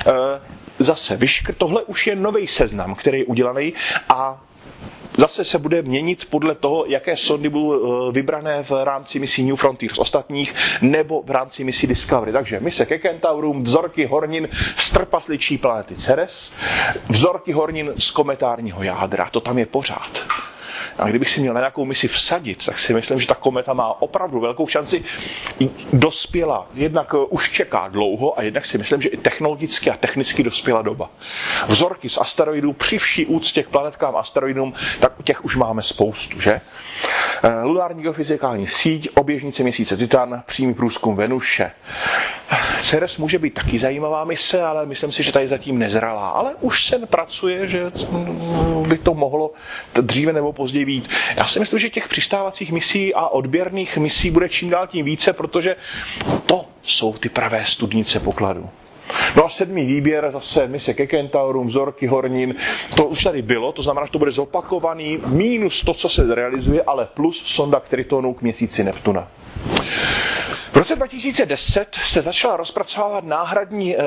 zase tohle už je nový seznam, který je udělaný a zase se bude měnit podle toho, jaké sondy budou vybrané v rámci misí New Frontiers ostatních nebo v rámci misí Discovery. Takže mise ke Kentaurum, vzorky hornin z trpasličí planety Ceres, vzorky hornin z kometárního jádra. To tam je pořád. A kdybych si měl na nějakou misi vsadit, tak si myslím, že ta kometa má opravdu velkou šanci. Dospěla, jednak už čeká dlouho a jednak si myslím, že i technologicky a technicky dospěla doba. Vzorky z asteroidů, při vší úctě k planetkám a asteroidům, tak těch už máme spoustu, že? Lunární geofyzikální síť, oběžnice Měsíce Titan, přímý průzkum Venuše. Ceres může být taky zajímavá mise, ale myslím si, že tady zatím nezralá. Ale už se pracuje, že by to mohlo dříve nebo později být. Já si myslím, že těch přistávacích misí a odběrných misí bude čím dál tím více, protože to jsou ty pravé studnice pokladu. No a 7. výběr, zase mise ke Kentaurum, vzorky hornin, to už tady bylo, to znamená, že to bude zopakovaný, minus to, co se realizuje, ale plus sonda k Tritonu k Měsíci Neptuna. V roce 2010 se začala rozpracovávat náhradní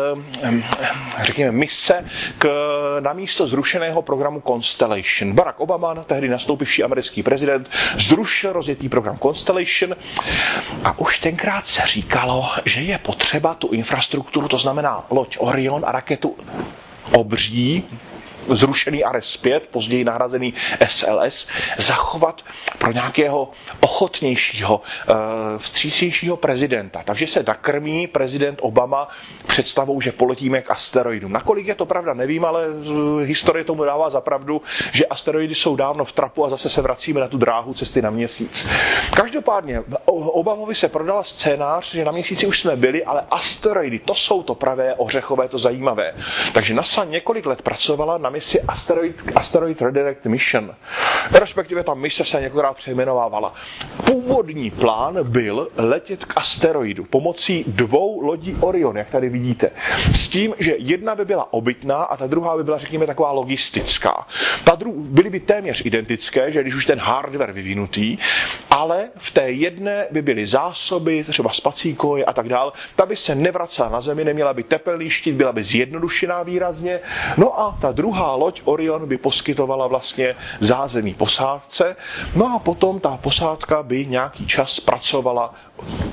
řekněme, mise na místo zrušeného programu Constellation. Barack Obama, tehdy nastoupivší americký prezident, zrušil rozjetý program Constellation a už tenkrát se říkalo, že je potřeba tu infrastrukturu, to znamená loď Orion a raketu Obří, zrušený Ares-5, později nahrazený SLS, zachovat pro nějakého ochotnějšího, vstřícnějšího prezidenta. Takže se nakrmí prezident Obama představou, že poletíme k asteroidům. Nakolik je to pravda, nevím, ale historie tomu dává za pravdu, že asteroidy jsou dávno v trapu a zase se vracíme na tu dráhu cesty na Měsíc. Každopádně Obamovi se prodala scénář, že na Měsíci už jsme byli, ale asteroidy, to jsou to pravé ořechové, to zajímavé. Takže NASA několik let pracovala na misi Asteroid Redirect Mission. Respektive ta mise se několikrát přejmenovávala. Původní plán byl letět k asteroidu pomocí 2 lodí Orion, jak tady vidíte. S tím, že jedna by byla obytná a ta druhá by byla, řekněme, taková logistická. Byly by téměř identické, že když už ten hardware vyvinutý, ale v té jedné by byly zásoby, třeba spací koje a tak dále. Ta by se nevracela na Zemi, neměla by tepelný štít, byla by zjednodušená výrazně. No a ta druhá loď Orion by poskytovala vlastně zázemí posádce, no a potom ta posádka by nějaký čas pracovala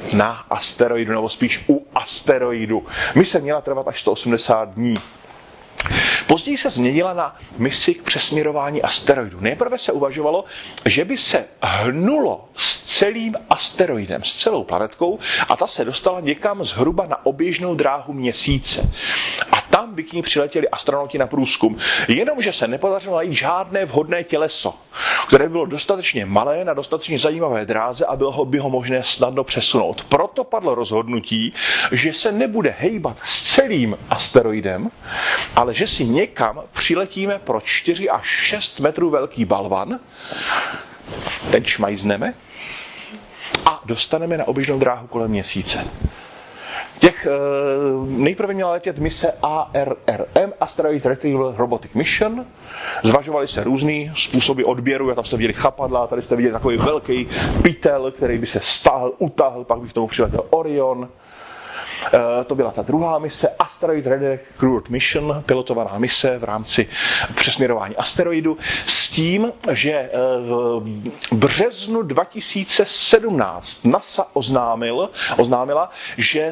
na asteroidu, nebo spíš u asteroidu. Mise měla trvat až 180 dní. Později se změnila na misi k přesměrování asteroidu. Nejprve se uvažovalo, že by se hnulo s celým asteroidem, s celou planetkou a ta se dostala někam zhruba na oběžnou dráhu Měsíce. A tam by k ní přiletěli astronauti na průzkum. Jenomže se nepodařilo najít žádné vhodné těleso, které bylo dostatečně malé na dostatečně zajímavé dráze a bylo by ho možné snadno přesunout. Proto padlo rozhodnutí, že se nebude hejbat s celým asteroidem, ale že si někam přiletíme pro 4 až 6 metrů velký balvan, ten šmajzneme a dostaneme na oběžnou dráhu kolem Měsíce. Nejprve měla letět mise ARRM, Asteroid Retrieval Robotic Mission. Zvažovaly se různý způsoby odběru, tam jste viděli chapadla, tady jste viděli takový velký pytel, který by se stáhl, utáhl, pak by k tomu přiletěl Orion. To byla ta druhá mise, Asteroid Recruit Mission, pilotovaná mise v rámci přesměrování asteroidu, s tím, že v březnu 2017 NASA oznámila, že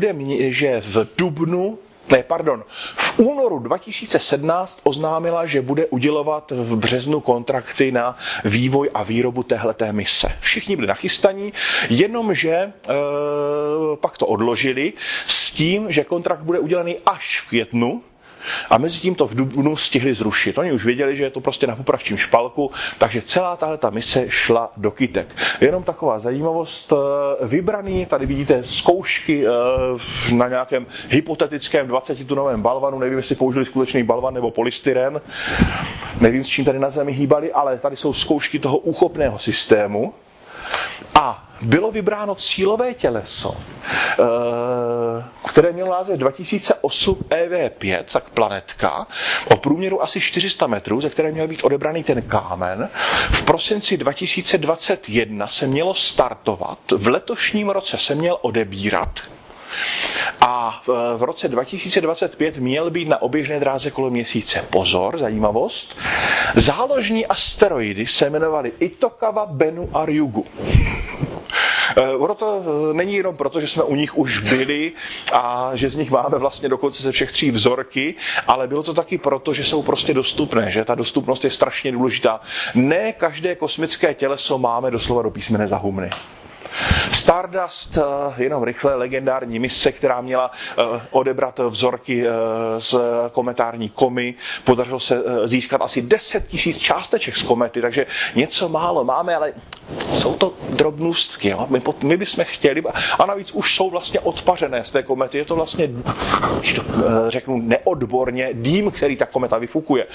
v únoru 2017 oznámila, že bude udělovat v březnu kontrakty na vývoj a výrobu téhleté mise. Všichni byli nachystaní, jenomže pak to odložili s tím, že kontrakt bude udělený až v květnu, a mezi tím to v dubnu stihli zrušit. Oni už věděli, že je to prostě na popravčím špalku, takže celá tahleta mise šla do kytek. Jenom taková zajímavost, vybraný, tady vidíte zkoušky na nějakém hypotetickém 20-tunovém balvanu, nevím, jestli použili skutečný balvan nebo polystyren, nevím, s čím tady na Zemi hýbali, ale tady jsou zkoušky toho úchopného systému. A bylo vybráno cílové těleso, které mělo název 2008 EV5, tak planetka, o průměru asi 400 metrů, ze které měl být odebraný ten kámen. V prosinci 2021 se mělo startovat, v letošním roce se měl odebírat a v roce 2025 měl být na oběžné dráze kolem Měsíce. Pozor, zajímavost. Záložní asteroidy se jmenovaly Itokawa, Bennu a Ryugu. Ono to není jenom proto, že jsme u nich už byli a že z nich máme vlastně dokonce ze všech 3 vzorky, ale bylo to taky proto, že jsou prostě dostupné, že ta dostupnost je strašně důležitá. Ne každé kosmické těleso máme doslova do písmene za humny. Stardust, jenom rychle, legendární mise, která měla odebrat vzorky z kometární komy. Podařilo se získat asi 10 000 částeček z komety, takže něco málo máme, ale jsou to drobnůstky. Jo? My bychom chtěli, a navíc už jsou vlastně odpařené z té komety. Je to vlastně, když to řeknu neodborně, dým, který ta kometa vyfukuje.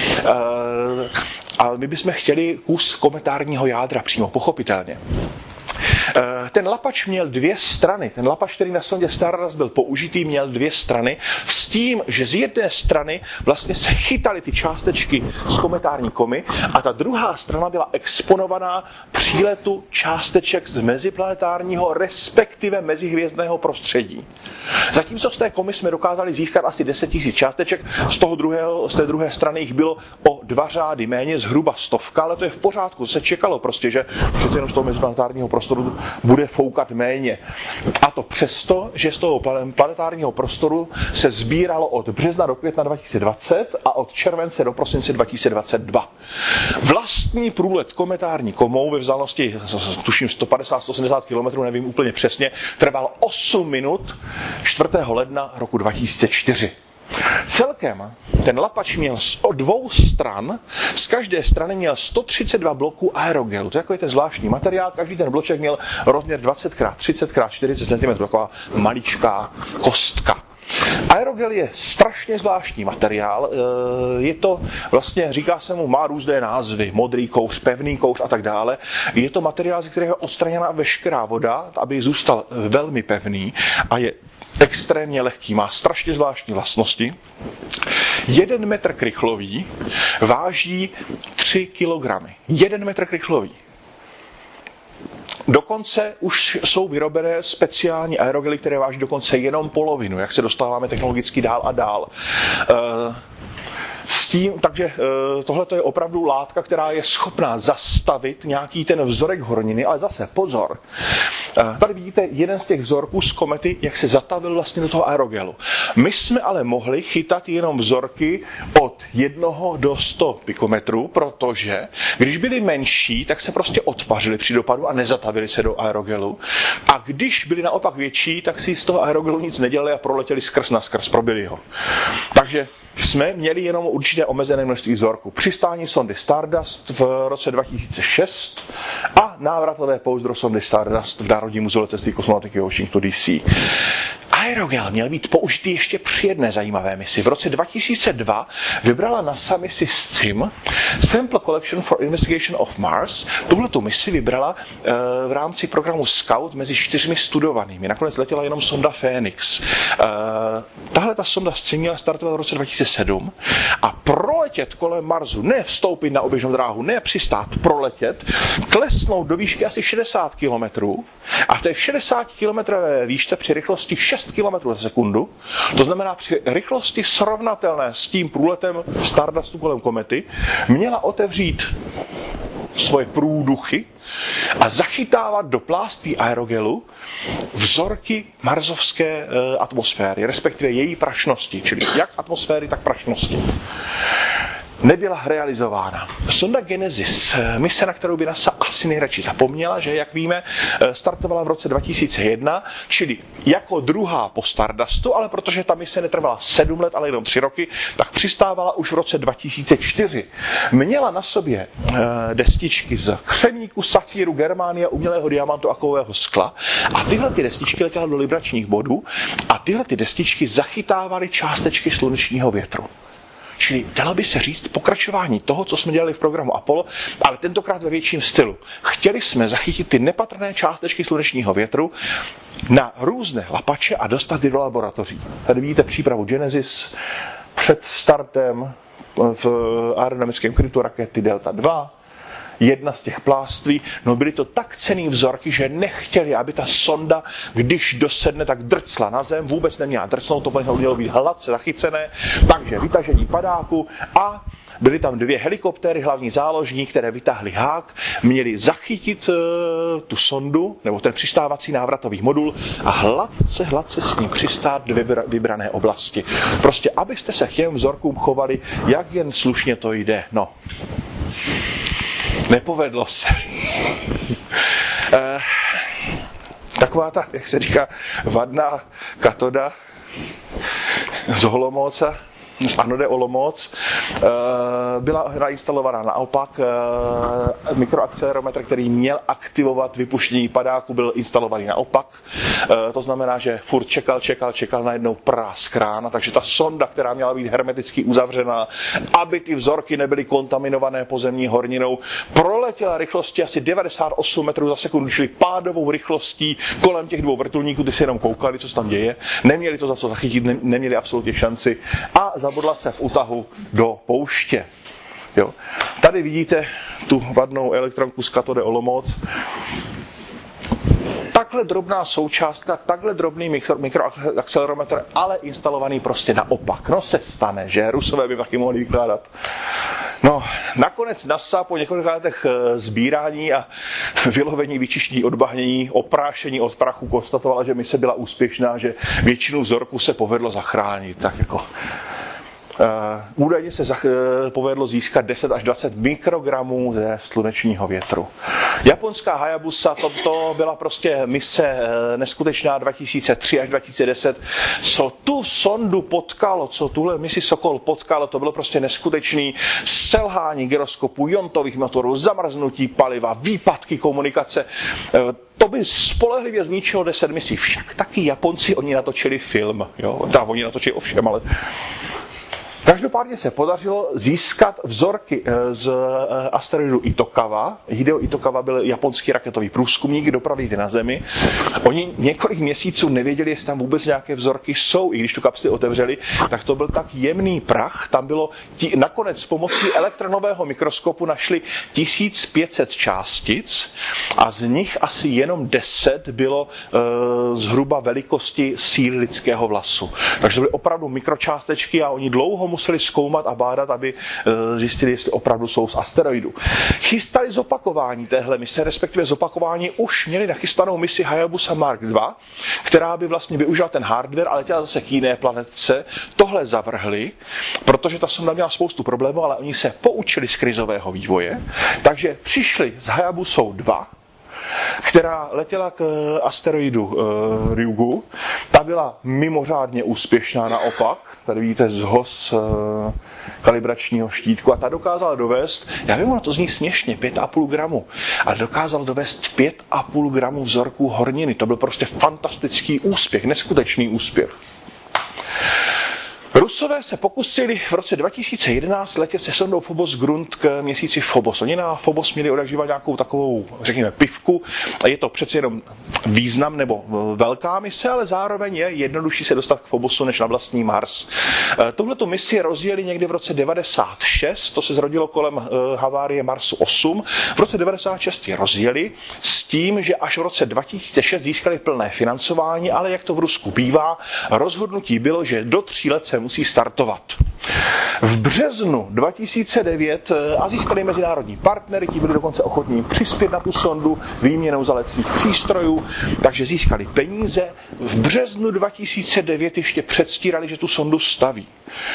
A my bychom chtěli kus kometárního jádra přímo, pochopitelně. Ten lapač měl 2 strany. Ten lapač, který na sondě Stardust byl použitý, měl 2 strany s tím, že z jedné strany vlastně se chytaly ty částečky z kometární komy a ta druhá strana byla exponovaná příletu částeček z meziplanetárního, respektive mezihvězdného prostředí. Zatímco z té komy jsme dokázali získat asi 10 000 částeček, z té druhé strany jich bylo o 2 řády méně, zhruba 100, ale to je v pořádku, se čekalo prostě, že přece jenom z toho meziplanetárního prostoru bude foukat méně. A to přesto, že z toho planetárního prostoru se sbíralo od března do května 2020 a od července do prosince 2022. Vlastní průlet kometární komou ve vzdálenosti, tuším 150-170 km, nevím úplně přesně, trval 8 minut 4. ledna roku 2004. Celkem ten lapač měl z 2 stran, z každé strany měl 132 bloků aerogelu. To je takový ten zvláštní materiál, každý ten bloček měl rozměr 20x30x40 cm, taková maličká kostka. Aerogel je strašně zvláštní materiál, je to vlastně, říká se mu, má různé názvy, modrý kouř, pevný kouř a tak dále. Je to materiál, ze kterého je odstraněna veškerá voda, aby zůstal velmi pevný a je extrémně lehký, má strašně zvláštní vlastnosti. 1 metr krychlový váží 3 kg. 1 metr krychlový. Dokonce už jsou vyrobené speciální aerogely, které váží dokonce jenom polovinu, jak se dostáváme technologicky dál a dál. Takže tohle je opravdu látka, která je schopná zastavit nějaký ten vzorek horniny, ale zase pozor, Tady vidíte jeden z těch vzorků z komety, jak se zatavil vlastně do toho aerogelu. My jsme ale mohli chytat jenom vzorky od 1 do 100 pikometrů, protože když byly menší, tak se prostě odpařily při dopadu a nezatavili se do aerogelu. A když byly naopak větší, tak si z toho aerogelu nic nedělali a proletěli skrz na skrz, probili ho. Takže jsme měli jenom určité omezené množství vzorků. Přistání sondy Stardust v roce 2006 a návratové pouzdro sondy Stardust v Národním muzeu letectví kosmonautiky Washington DC. Aerogel měl být použitý ještě při jedné zajímavé misi. V roce 2002 vybrala NASA misi SCIM, Sample Collection for Investigation of Mars. Tuhletu misi vybrala v rámci programu Scout mezi 4 studovanými. Nakonec letěla jenom sonda Phoenix. Tahle ta sonda SCIM měla startovat v roce 2007 a proletět kolem Marsu, ne vstoupit na oběžnou dráhu, ne přistát, proletět, klesnout do výšky asi 60 km a v té 60 km výšce při rychlosti 6 km za sekundu, to znamená při rychlosti srovnatelné s tím průletem Stardustu kolem komety, měla otevřít svoje průduchy a zachytávat do pláství aerogelu vzorky marsovské atmosféry, respektive její prašnosti, čili jak atmosféry, tak prašnosti. Nebyla realizována. Sonda Genesis, mise, na kterou by NASA asi nejradši zapomněla, že, jak víme, startovala v roce 2001, čili jako druhá po Stardustu, ale protože ta mise netrvala 7 let, ale jenom 3 roky, tak přistávala už v roce 2004. Měla na sobě destičky z křemíku, safíru, germánia, umělého diamantu a kovového skla a tyhle ty destičky letěla do libračních bodů a tyhle ty destičky zachytávaly částečky slunečního větru. Čili dalo by se říct pokračování toho, co jsme dělali v programu Apollo, ale tentokrát ve větším stylu. Chtěli jsme zachytit ty nepatrné částečky slunečního větru na různé lapače a dostat je do laboratoří. Tady vidíte přípravu Genesis před startem v aerodynamickém krytu rakety Delta II. Jedna z těch pláství, no byly to tak cenný vzorky, že nechtěli, aby ta sonda, když dosedne, tak drcla na zem, vůbec neměla drcnout, to mělo být hladce zachycené, takže vytažení padáku a byly tam 2 helikoptéry, hlavní záložní, které vytáhly hák, měli zachytit tu sondu, nebo ten přistávací návratový modul a hladce s ním přistát do vybrané oblasti. Prostě, abyste se k těm vzorkům chovali, jak jen slušně to jde. No. Nepovedlo se. Taková ta, jak se říká, vadná katoda z Olomouce, z Anode Olomouc, byla nainstalovaná naopak. Mikroakcelerometr, který měl aktivovat vypuštění padáku, byl instalovaný naopak. To znamená, že furt čekal, najednou prásk krána, takže ta sonda, která měla být hermeticky uzavřená, aby ty vzorky nebyly kontaminované pozemní horninou, proletěla rychlostí asi 98 metrů za sekundu, čili pádovou rychlostí kolem těch 2 vrtulníků, ty si jenom koukali, co se tam děje, neměli to za co zachytit, neměli absolutně šanci a zabodla se v útahu do pouště. Jo. Tady vidíte tu vadnou elektronku z katode Olomouc. Takhle drobná součástka, takhle drobný mikroakcelerometr, ale instalovaný prostě naopak. No se stane, že Rusové by taky mohli vykládat. No, nakonec NASA po několika letech sbírání a vylovení, vyčištění, odbahnění, oprášení od prachu konstatovala, že mise byla úspěšná, že většinu vzorků se povedlo zachránit. Tak jako údajně se povedlo získat 10 až 20 mikrogramů ze slunečního větru. Japonská Hayabusa, to byla prostě mise neskutečná 2003 až 2010. Co tu sondu potkalo, co tuhle misi Sokol potkalo, to bylo prostě neskutečný selhání gyroskopu, iontových motorů, zamrznutí paliva, výpadky komunikace. To by spolehlivě zničilo 10 misí. Však taky Japonci, oni natočili film. Jo? Oni natočili ovšem, ale každopádně se podařilo získat vzorky z asteroidu Itokawa. Hideo Itokawa byl japonský raketový průzkumník, dopravný na Zemi. Oni několik měsíců nevěděli, jestli tam vůbec nějaké vzorky jsou, i když tu kapsli otevřeli, tak to byl tak jemný prach. Tam bylo, nakonec pomocí elektronového mikroskopu našli 1500 částic a z nich asi jenom 10 bylo zhruba velikosti síly lidského vlasu. Takže to byly opravdu mikročástečky a oni dlouho museli zkoumat a bádat, aby zjistili, jestli opravdu jsou z asteroidu. Chystali zopakování téhle mise, respektive zopakování už měli nachystanou misi Hayabusa Mark II, která by vlastně využila ten hardware, ale letěla zase k jiné planetce. Tohle zavrhli, protože ta sonda měla spoustu problémů, ale oni se poučili z krizového vývoje, takže přišli s Hayabusou 2, která letěla k asteroidu Ryugu. Ta byla mimořádně úspěšná naopak. Tady vidíte zhoz kalibračního štítku a ta dokázala dovést, já vím, ono to zní směšně, 5,5 gramu, ale dokázal dovést 5,5 gramu vzorků horniny. To byl prostě fantastický úspěch, neskutečný úspěch. Rusové se pokusili v roce 2011 letět se sondou Phobos Grunt k měsíci Phobos. Oni na Phobos měli odakživat nějakou takovou, řekněme, pivku. Je to přece jenom význam nebo velká mise, ale zároveň je jednodušší se dostat k Phobosu než na vlastní Mars. Tuhletu misi rozjeli někdy v roce 96, to se zrodilo kolem havárie Marsu 8. V roce 96 je rozjeli s tím, že až v roce 2006 získali plné financování, ale jak to v Rusku bývá, rozhodnutí bylo, že do 3 let se musí startovat. V březnu 2009 a získali mezinárodní partnery, ti byli dokonce ochotní přispět na tu sondu výměnou za lecných přístrojů, takže získali peníze. V březnu 2009 ještě předstírali, že tu sondu staví.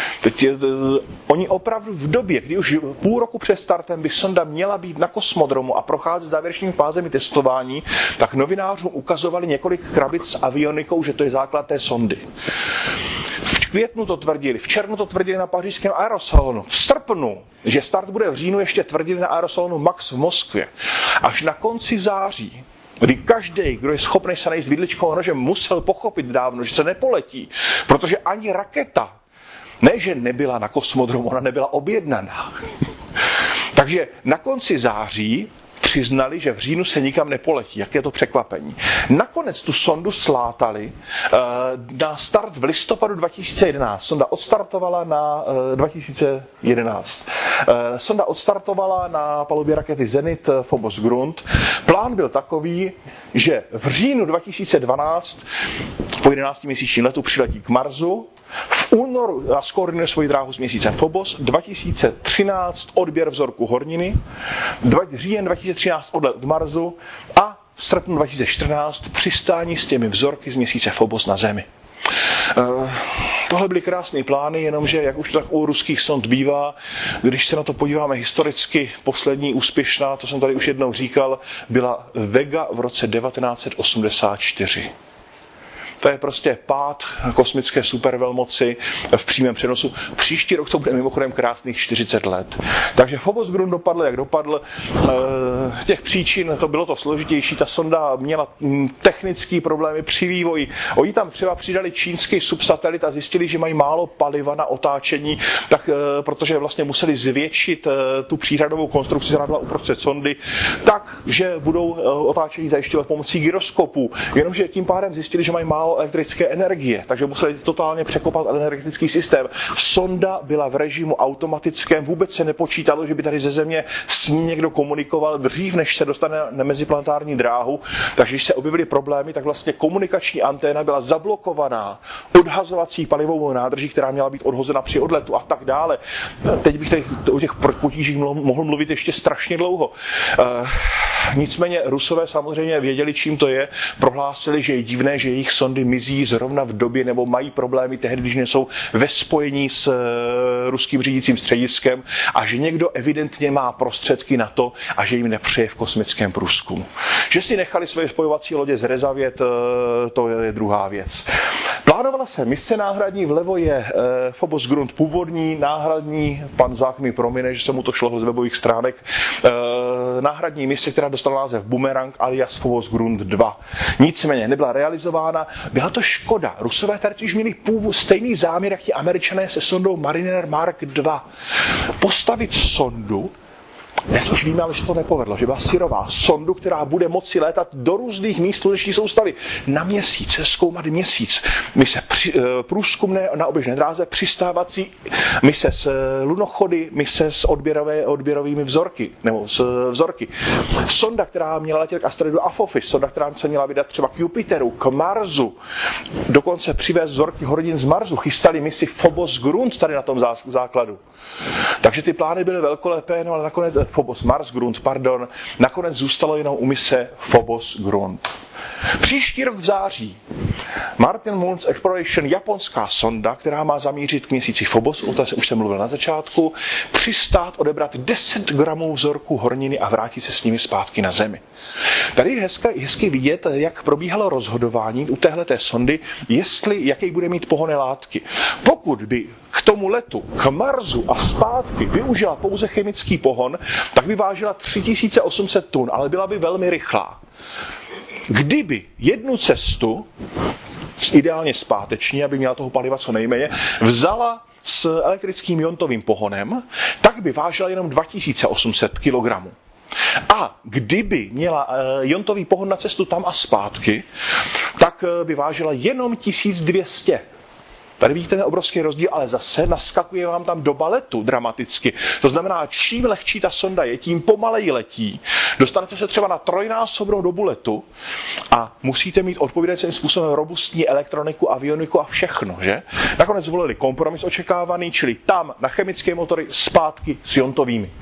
Oni opravdu v době, kdy už půl roku před startem by sonda měla být na kosmodromu a procházet závěrečnými fázemi testování, tak novinářům ukazovali několik krabic s avionikou, že to je základ té sondy. V květnu to tvrdili, v červnu to tvrdili na pařížském aerosalonu, v srpnu, že start bude v říjnu, ještě tvrdili na aerosalonu Max v Moskvě. Až na konci září, kdy každý, kdo je schopný se najít s vidličkou nožem, musel pochopit dávno, že se nepoletí, protože ani raketa, ne že nebyla na kosmodromu, ona nebyla objednaná. Takže na konci září přiznali, že v říjnu se nikam nepoletí. Jak je to překvapení. Nakonec tu sondu slátali na start v listopadu 2011. Sonda odstartovala na 2011. Sonda odstartovala na palubě rakety Zenit Phobos Grunt. Plán byl takový, že v říjnu 2012 po 11měsíčním letu přiletí k Marsu, v únoru zkoordinuje svoji dráhu z měsíce Phobos, 2013 odběr vzorku horniny, říjen 2013 odlet od Marsu a v srpnu 2014 přistání s těmi vzorky z měsíce Phobos na Zemi. Tohle byly krásné plány, jenomže, jak už to tak u ruských sond bývá, když se na to podíváme historicky, poslední úspěšná, to jsem tady už jednou říkal, byla Vega v roce 1984. To je prostě pád kosmické supervelmoci v přímém přenosu. Příští rok to bude mimochodem krásných 40 let. Takže Phobos Grunt dopadl, jak dopadl. Těch příčin to bylo to složitější. Ta sonda měla technické problémy při vývoji. Oni tam třeba přidali čínský subsatelit a zjistili, že mají málo paliva na otáčení, tak, protože vlastně museli zvětšit tu příhradovou konstrukci, která byla uprostřed sondy, tak, že budou otáčení zajišťovat pomocí gyroskopů. Jenomže tím pádem zjistili, že mají málo elektrické energie, takže museli totálně překopat energetický systém. Sonda byla v režimu automatickém, vůbec se nepočítalo, že by tady ze Země s ní někdo komunikoval dřív, než se dostane na meziplanetární dráhu, takže když se objevily problémy, tak vlastně komunikační anténa byla zablokovaná odhazovací palivovou nádrží, která měla být odhozena při odletu a tak dále. Teď bych tady o těch potížích mohl mluvit ještě strašně dlouho. Nicméně Rusové samozřejmě věděli, čím to je, prohlásili, že je divné, že jejich sondy mizí zrovna v době nebo mají problémy tehdy, když nejsou ve spojení s ruským řídícím střediskem a že někdo evidentně má prostředky na to a že jim nepřeje v kosmickém průzkumu. Že si nechali své spojovací lodě zrezavět, to je druhá věc. Plánovala se mise náhradní, vlevo je Phobos Grunt původní, náhradní, pan Zák mi promine, že se mu to šlo z webových stránek, náhradní mise, která dostala název Boomerang alias Phobos Grunt 2. Nicméně nebyla realizována, byla to škoda. Rusové tady už měli stejný záměr, jak ti Američané se sondou Mariner Mark II. Postavit sondu, Dnes už víme, ale že to nepovedlo, že byla syrová sondu, která bude moci létat do různých míst sluneční soustavy. Na měsíc, zkoumat měsíc. Mise průzkumné na oběžné dráze, přistávací, mise s lunochody, mise s odběrovými vzorky, nebo s vzorky. Sonda, která měla letět k asteroidu Apophis, sonda, která se měla vydat třeba k Jupiteru, k Marsu, dokonce přivést vzorky hornin z Marsu, chystali misi Phobos Grunt tady na tom základu. Takže ty plány byly velkolepé, no ale nakonec Mars Grunt, nakonec zůstalo jenom u mise Phobos Grunt. Příští rok v září Martin Moon's Exploration, japonská sonda, která má zamířit k měsíci Phobos, o té už jsem mluvil na začátku, přistát, odebrat 10 gramů vzorků horniny a vrátit se s nimi zpátky na Zemi. Tady je hezky vidět, jak probíhalo rozhodování u téhleté sondy, jaký bude mít pohonné látky. Pokud by k tomu letu, k Marsu a zpátky využila pouze chemický pohon, tak by vážila 3800 tun, ale byla by velmi rychlá. Kdyby jednu cestu, ideálně zpáteční, aby měla toho paliva co nejméně, vzala s elektrickým iontovým pohonem, tak by vážila jenom 2800 kg. A kdyby měla iontový pohon na cestu tam a zpátky, tak by vážila jenom 1200. Tady vidíte ten obrovský rozdíl, ale zase naskakuje vám tam doba letu dramaticky. To znamená, čím lehčí ta sonda je, tím pomaleji letí. Dostanete se třeba na trojnásobnou dobu letu a musíte mít odpovídajícím způsobem robustní elektroniku, avioniku a všechno, že? Nakonec zvolili kompromis očekávaný, čili tam na chemické motory, zpátky s iontovými.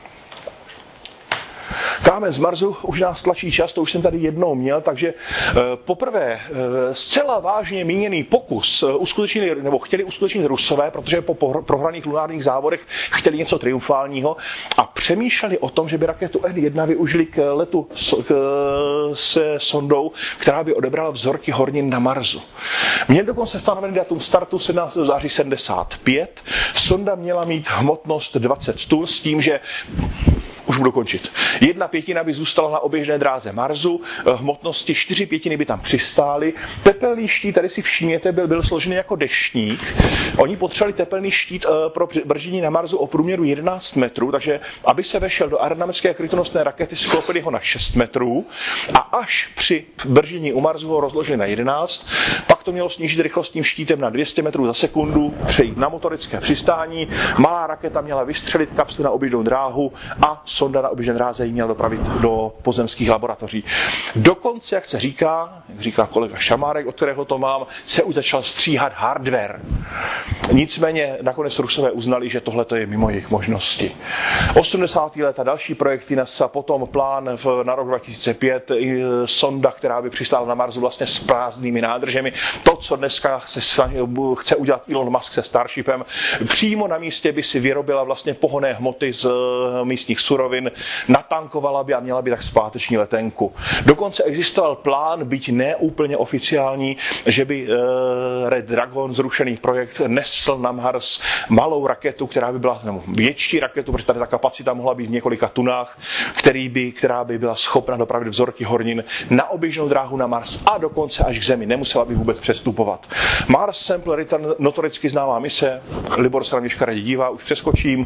Kámen z Marsu už nás tlačí čas, to už jsem tady jednou měl, takže poprvé zcela vážně míněný pokus chtěli uskutečnit Rusové, protože po prohraných lunárních závodech chtěli něco triumfálního a přemýšleli o tom, že by raketu N1 využili k letu se sondou, která by odebrala vzorky hornin na Marsu. Měl dokonce stanovený datum startu 17. září 75. Sonda měla mít hmotnost 20 tun s tím, že už budu končit. 1/5 by zůstala na oběžné dráze Marsu, hmotnosti 4/5 by tam přistály. Tepelný štít, tady si všimněte, byl složený jako deštník. Oni potřebovali tepelný štít pro brždění na Marsu o průměru 11 metrů, takže aby se vešel do aerodynamické krytonosné rakety, sklopili ho na 6 metrů a až při brždění u Marsu ho rozložili na 11, pak to mělo snížit rychlostním štítem na 200 metrů za sekundu, přejít na motorické přistání, malá raketa měla vystřelit kapsli na oběžnou dráhu a sonda na oběžné dráze ji měla dopravit do pozemských laboratoří. Dokonce, jak se říká, jak říká kolega Šamárek, od kterého to mám, se už začal stříhat hardware. Nicméně nakonec Rusové uznali, že tohle je mimo jejich možnosti. 80. léta další projekty NASA, potom plán na rok 2005, sonda, která by přistála na Marsu vlastně s prázdnými nádržemi. To, co dneska chce udělat Elon Musk se Starshipem, přímo na místě by si vyrobila vlastně pohonné hmoty z místních surovin, natankovala by a měla by tak zpáteční letenku. Dokonce existoval plán, byť ne úplně oficiální, že by Red Dragon, zrušený projekt, nesl na Mars malou raketu, která by byla, nebo větší raketu, protože tady ta kapacita mohla být v několika tunách, která by byla schopna dopravit vzorky hornin na oběžnou dráhu na Mars a dokonce až k Zemi. Nemusela by vůbec přestupovat. Mars Sample Return, notoricky známá mise, Libor se na mě škaredě dívá, už přeskočím.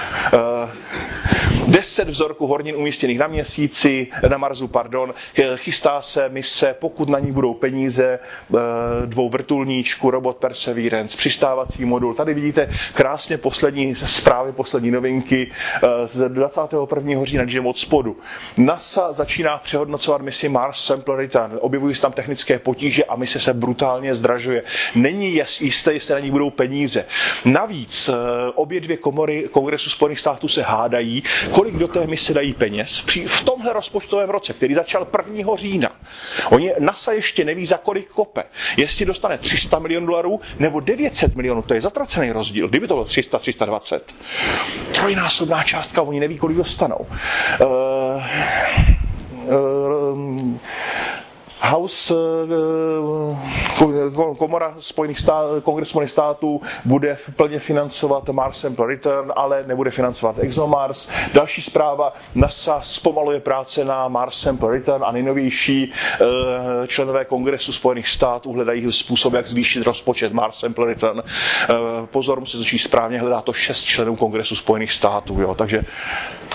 10 vzorků hornin umístěných na měsíci, na Marsu, chystá se mise, pokud na ní budou peníze, 2 vrtulníčků, robot Perseverance, přistávací modul. Tady vidíte krásně poslední zprávy, poslední novinky z 21. října, když od spodu. NASA začíná přehodnocovat misi Mars Sample Return. Objevují se tam technické potíže a mise se brutálně zdražuje. Není jisté, jestli na ní budou peníze. Navíc obě dvě komory Kongresu Spojených států se hádají, kolik do té mise dají peněz v tomhle rozpočtovém roce, který začal 1. října. NASA ještě neví, za kolik kope. Jestli dostane $300 milionů nebo 900 milionů, to je zatracený rozdíl. Kdyby to bylo 300, 320. Trojnásobná částka, oni neví, kolik dostanou. Komora Kongresu Spojených států bude plně financovat Mars Sample Return, ale nebude financovat ExoMars. Další zpráva, NASA zpomaluje práce na Mars Sample Return a nejnovější členové Kongresu Spojených států hledají způsob, jak zvýšit rozpočet Mars Sample Return. Pozor, musí začít správně, hledá to 6 členů Kongresu Spojených států. Jo. Takže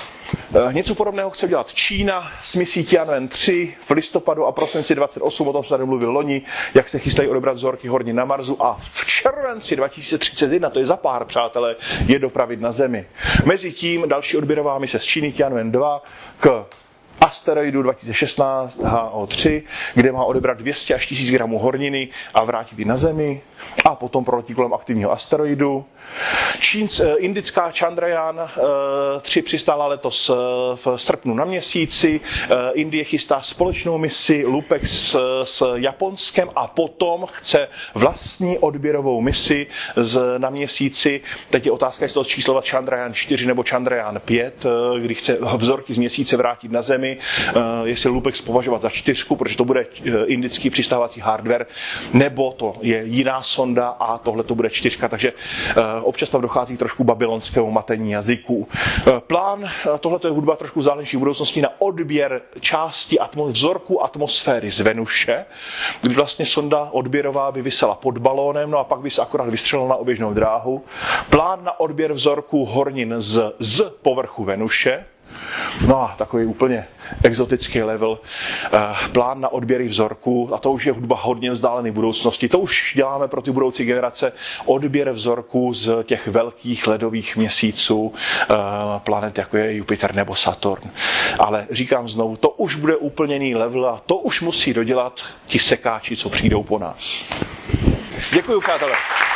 Něco podobného chce dělat Čína s misí Tianwen-3 v listopadu a prosinci 28, o tom se tady mluvil loni, jak se chystají odebrat vzorky hornin na Marsu a v červenci 2031, to je za pár, přátelé, je dopravit na Zemi. Mezitím další odběrová mise z Číny Tianwen-2 k asteroidu 2016 HO3, kde má odebrat 200 až 1000 gramů horniny a vrátit ji na Zemi a potom proletí kolem aktivního asteroidu. Indická Chandrayaan 3 přistála letos v srpnu na Měsíci. Indie chystá společnou misi LUPEX s Japonskem a potom chce vlastní odběrovou misi na Měsíci. Teď je otázka, jestli to číslovat Chandrayaan 4 nebo Chandrayaan 5, kdy chce vzorky z Měsíce vrátit na Zemi. Jestli LUPEX považovat za 4, protože to bude indický přistávací hardware, nebo to je jiná sonda a tohle to bude 4, takže občas tam dochází trošku babylonskému matení jazyků. Plán, tohle je hudba trošku vzdálenější v budoucnosti, na odběr části vzorku atmosféry z Venuše, kdy vlastně sonda odběrová by visela pod balónem, no a pak by se akorát vystřelila na oběžnou dráhu. Plán na odběr vzorků hornin z povrchu Venuše. No a takový úplně exotický level, plán na odběry vzorků, a to už je hudba hodně vzdálený budoucnosti. To už děláme pro ty budoucí generace, odběr vzorků z těch velkých ledových měsíců, planet jako je Jupiter nebo Saturn. Ale říkám znovu, to už bude úplně jiný level a to už musí dodělat ti sekáči, co přijdou po nás. Děkuji, přátelé.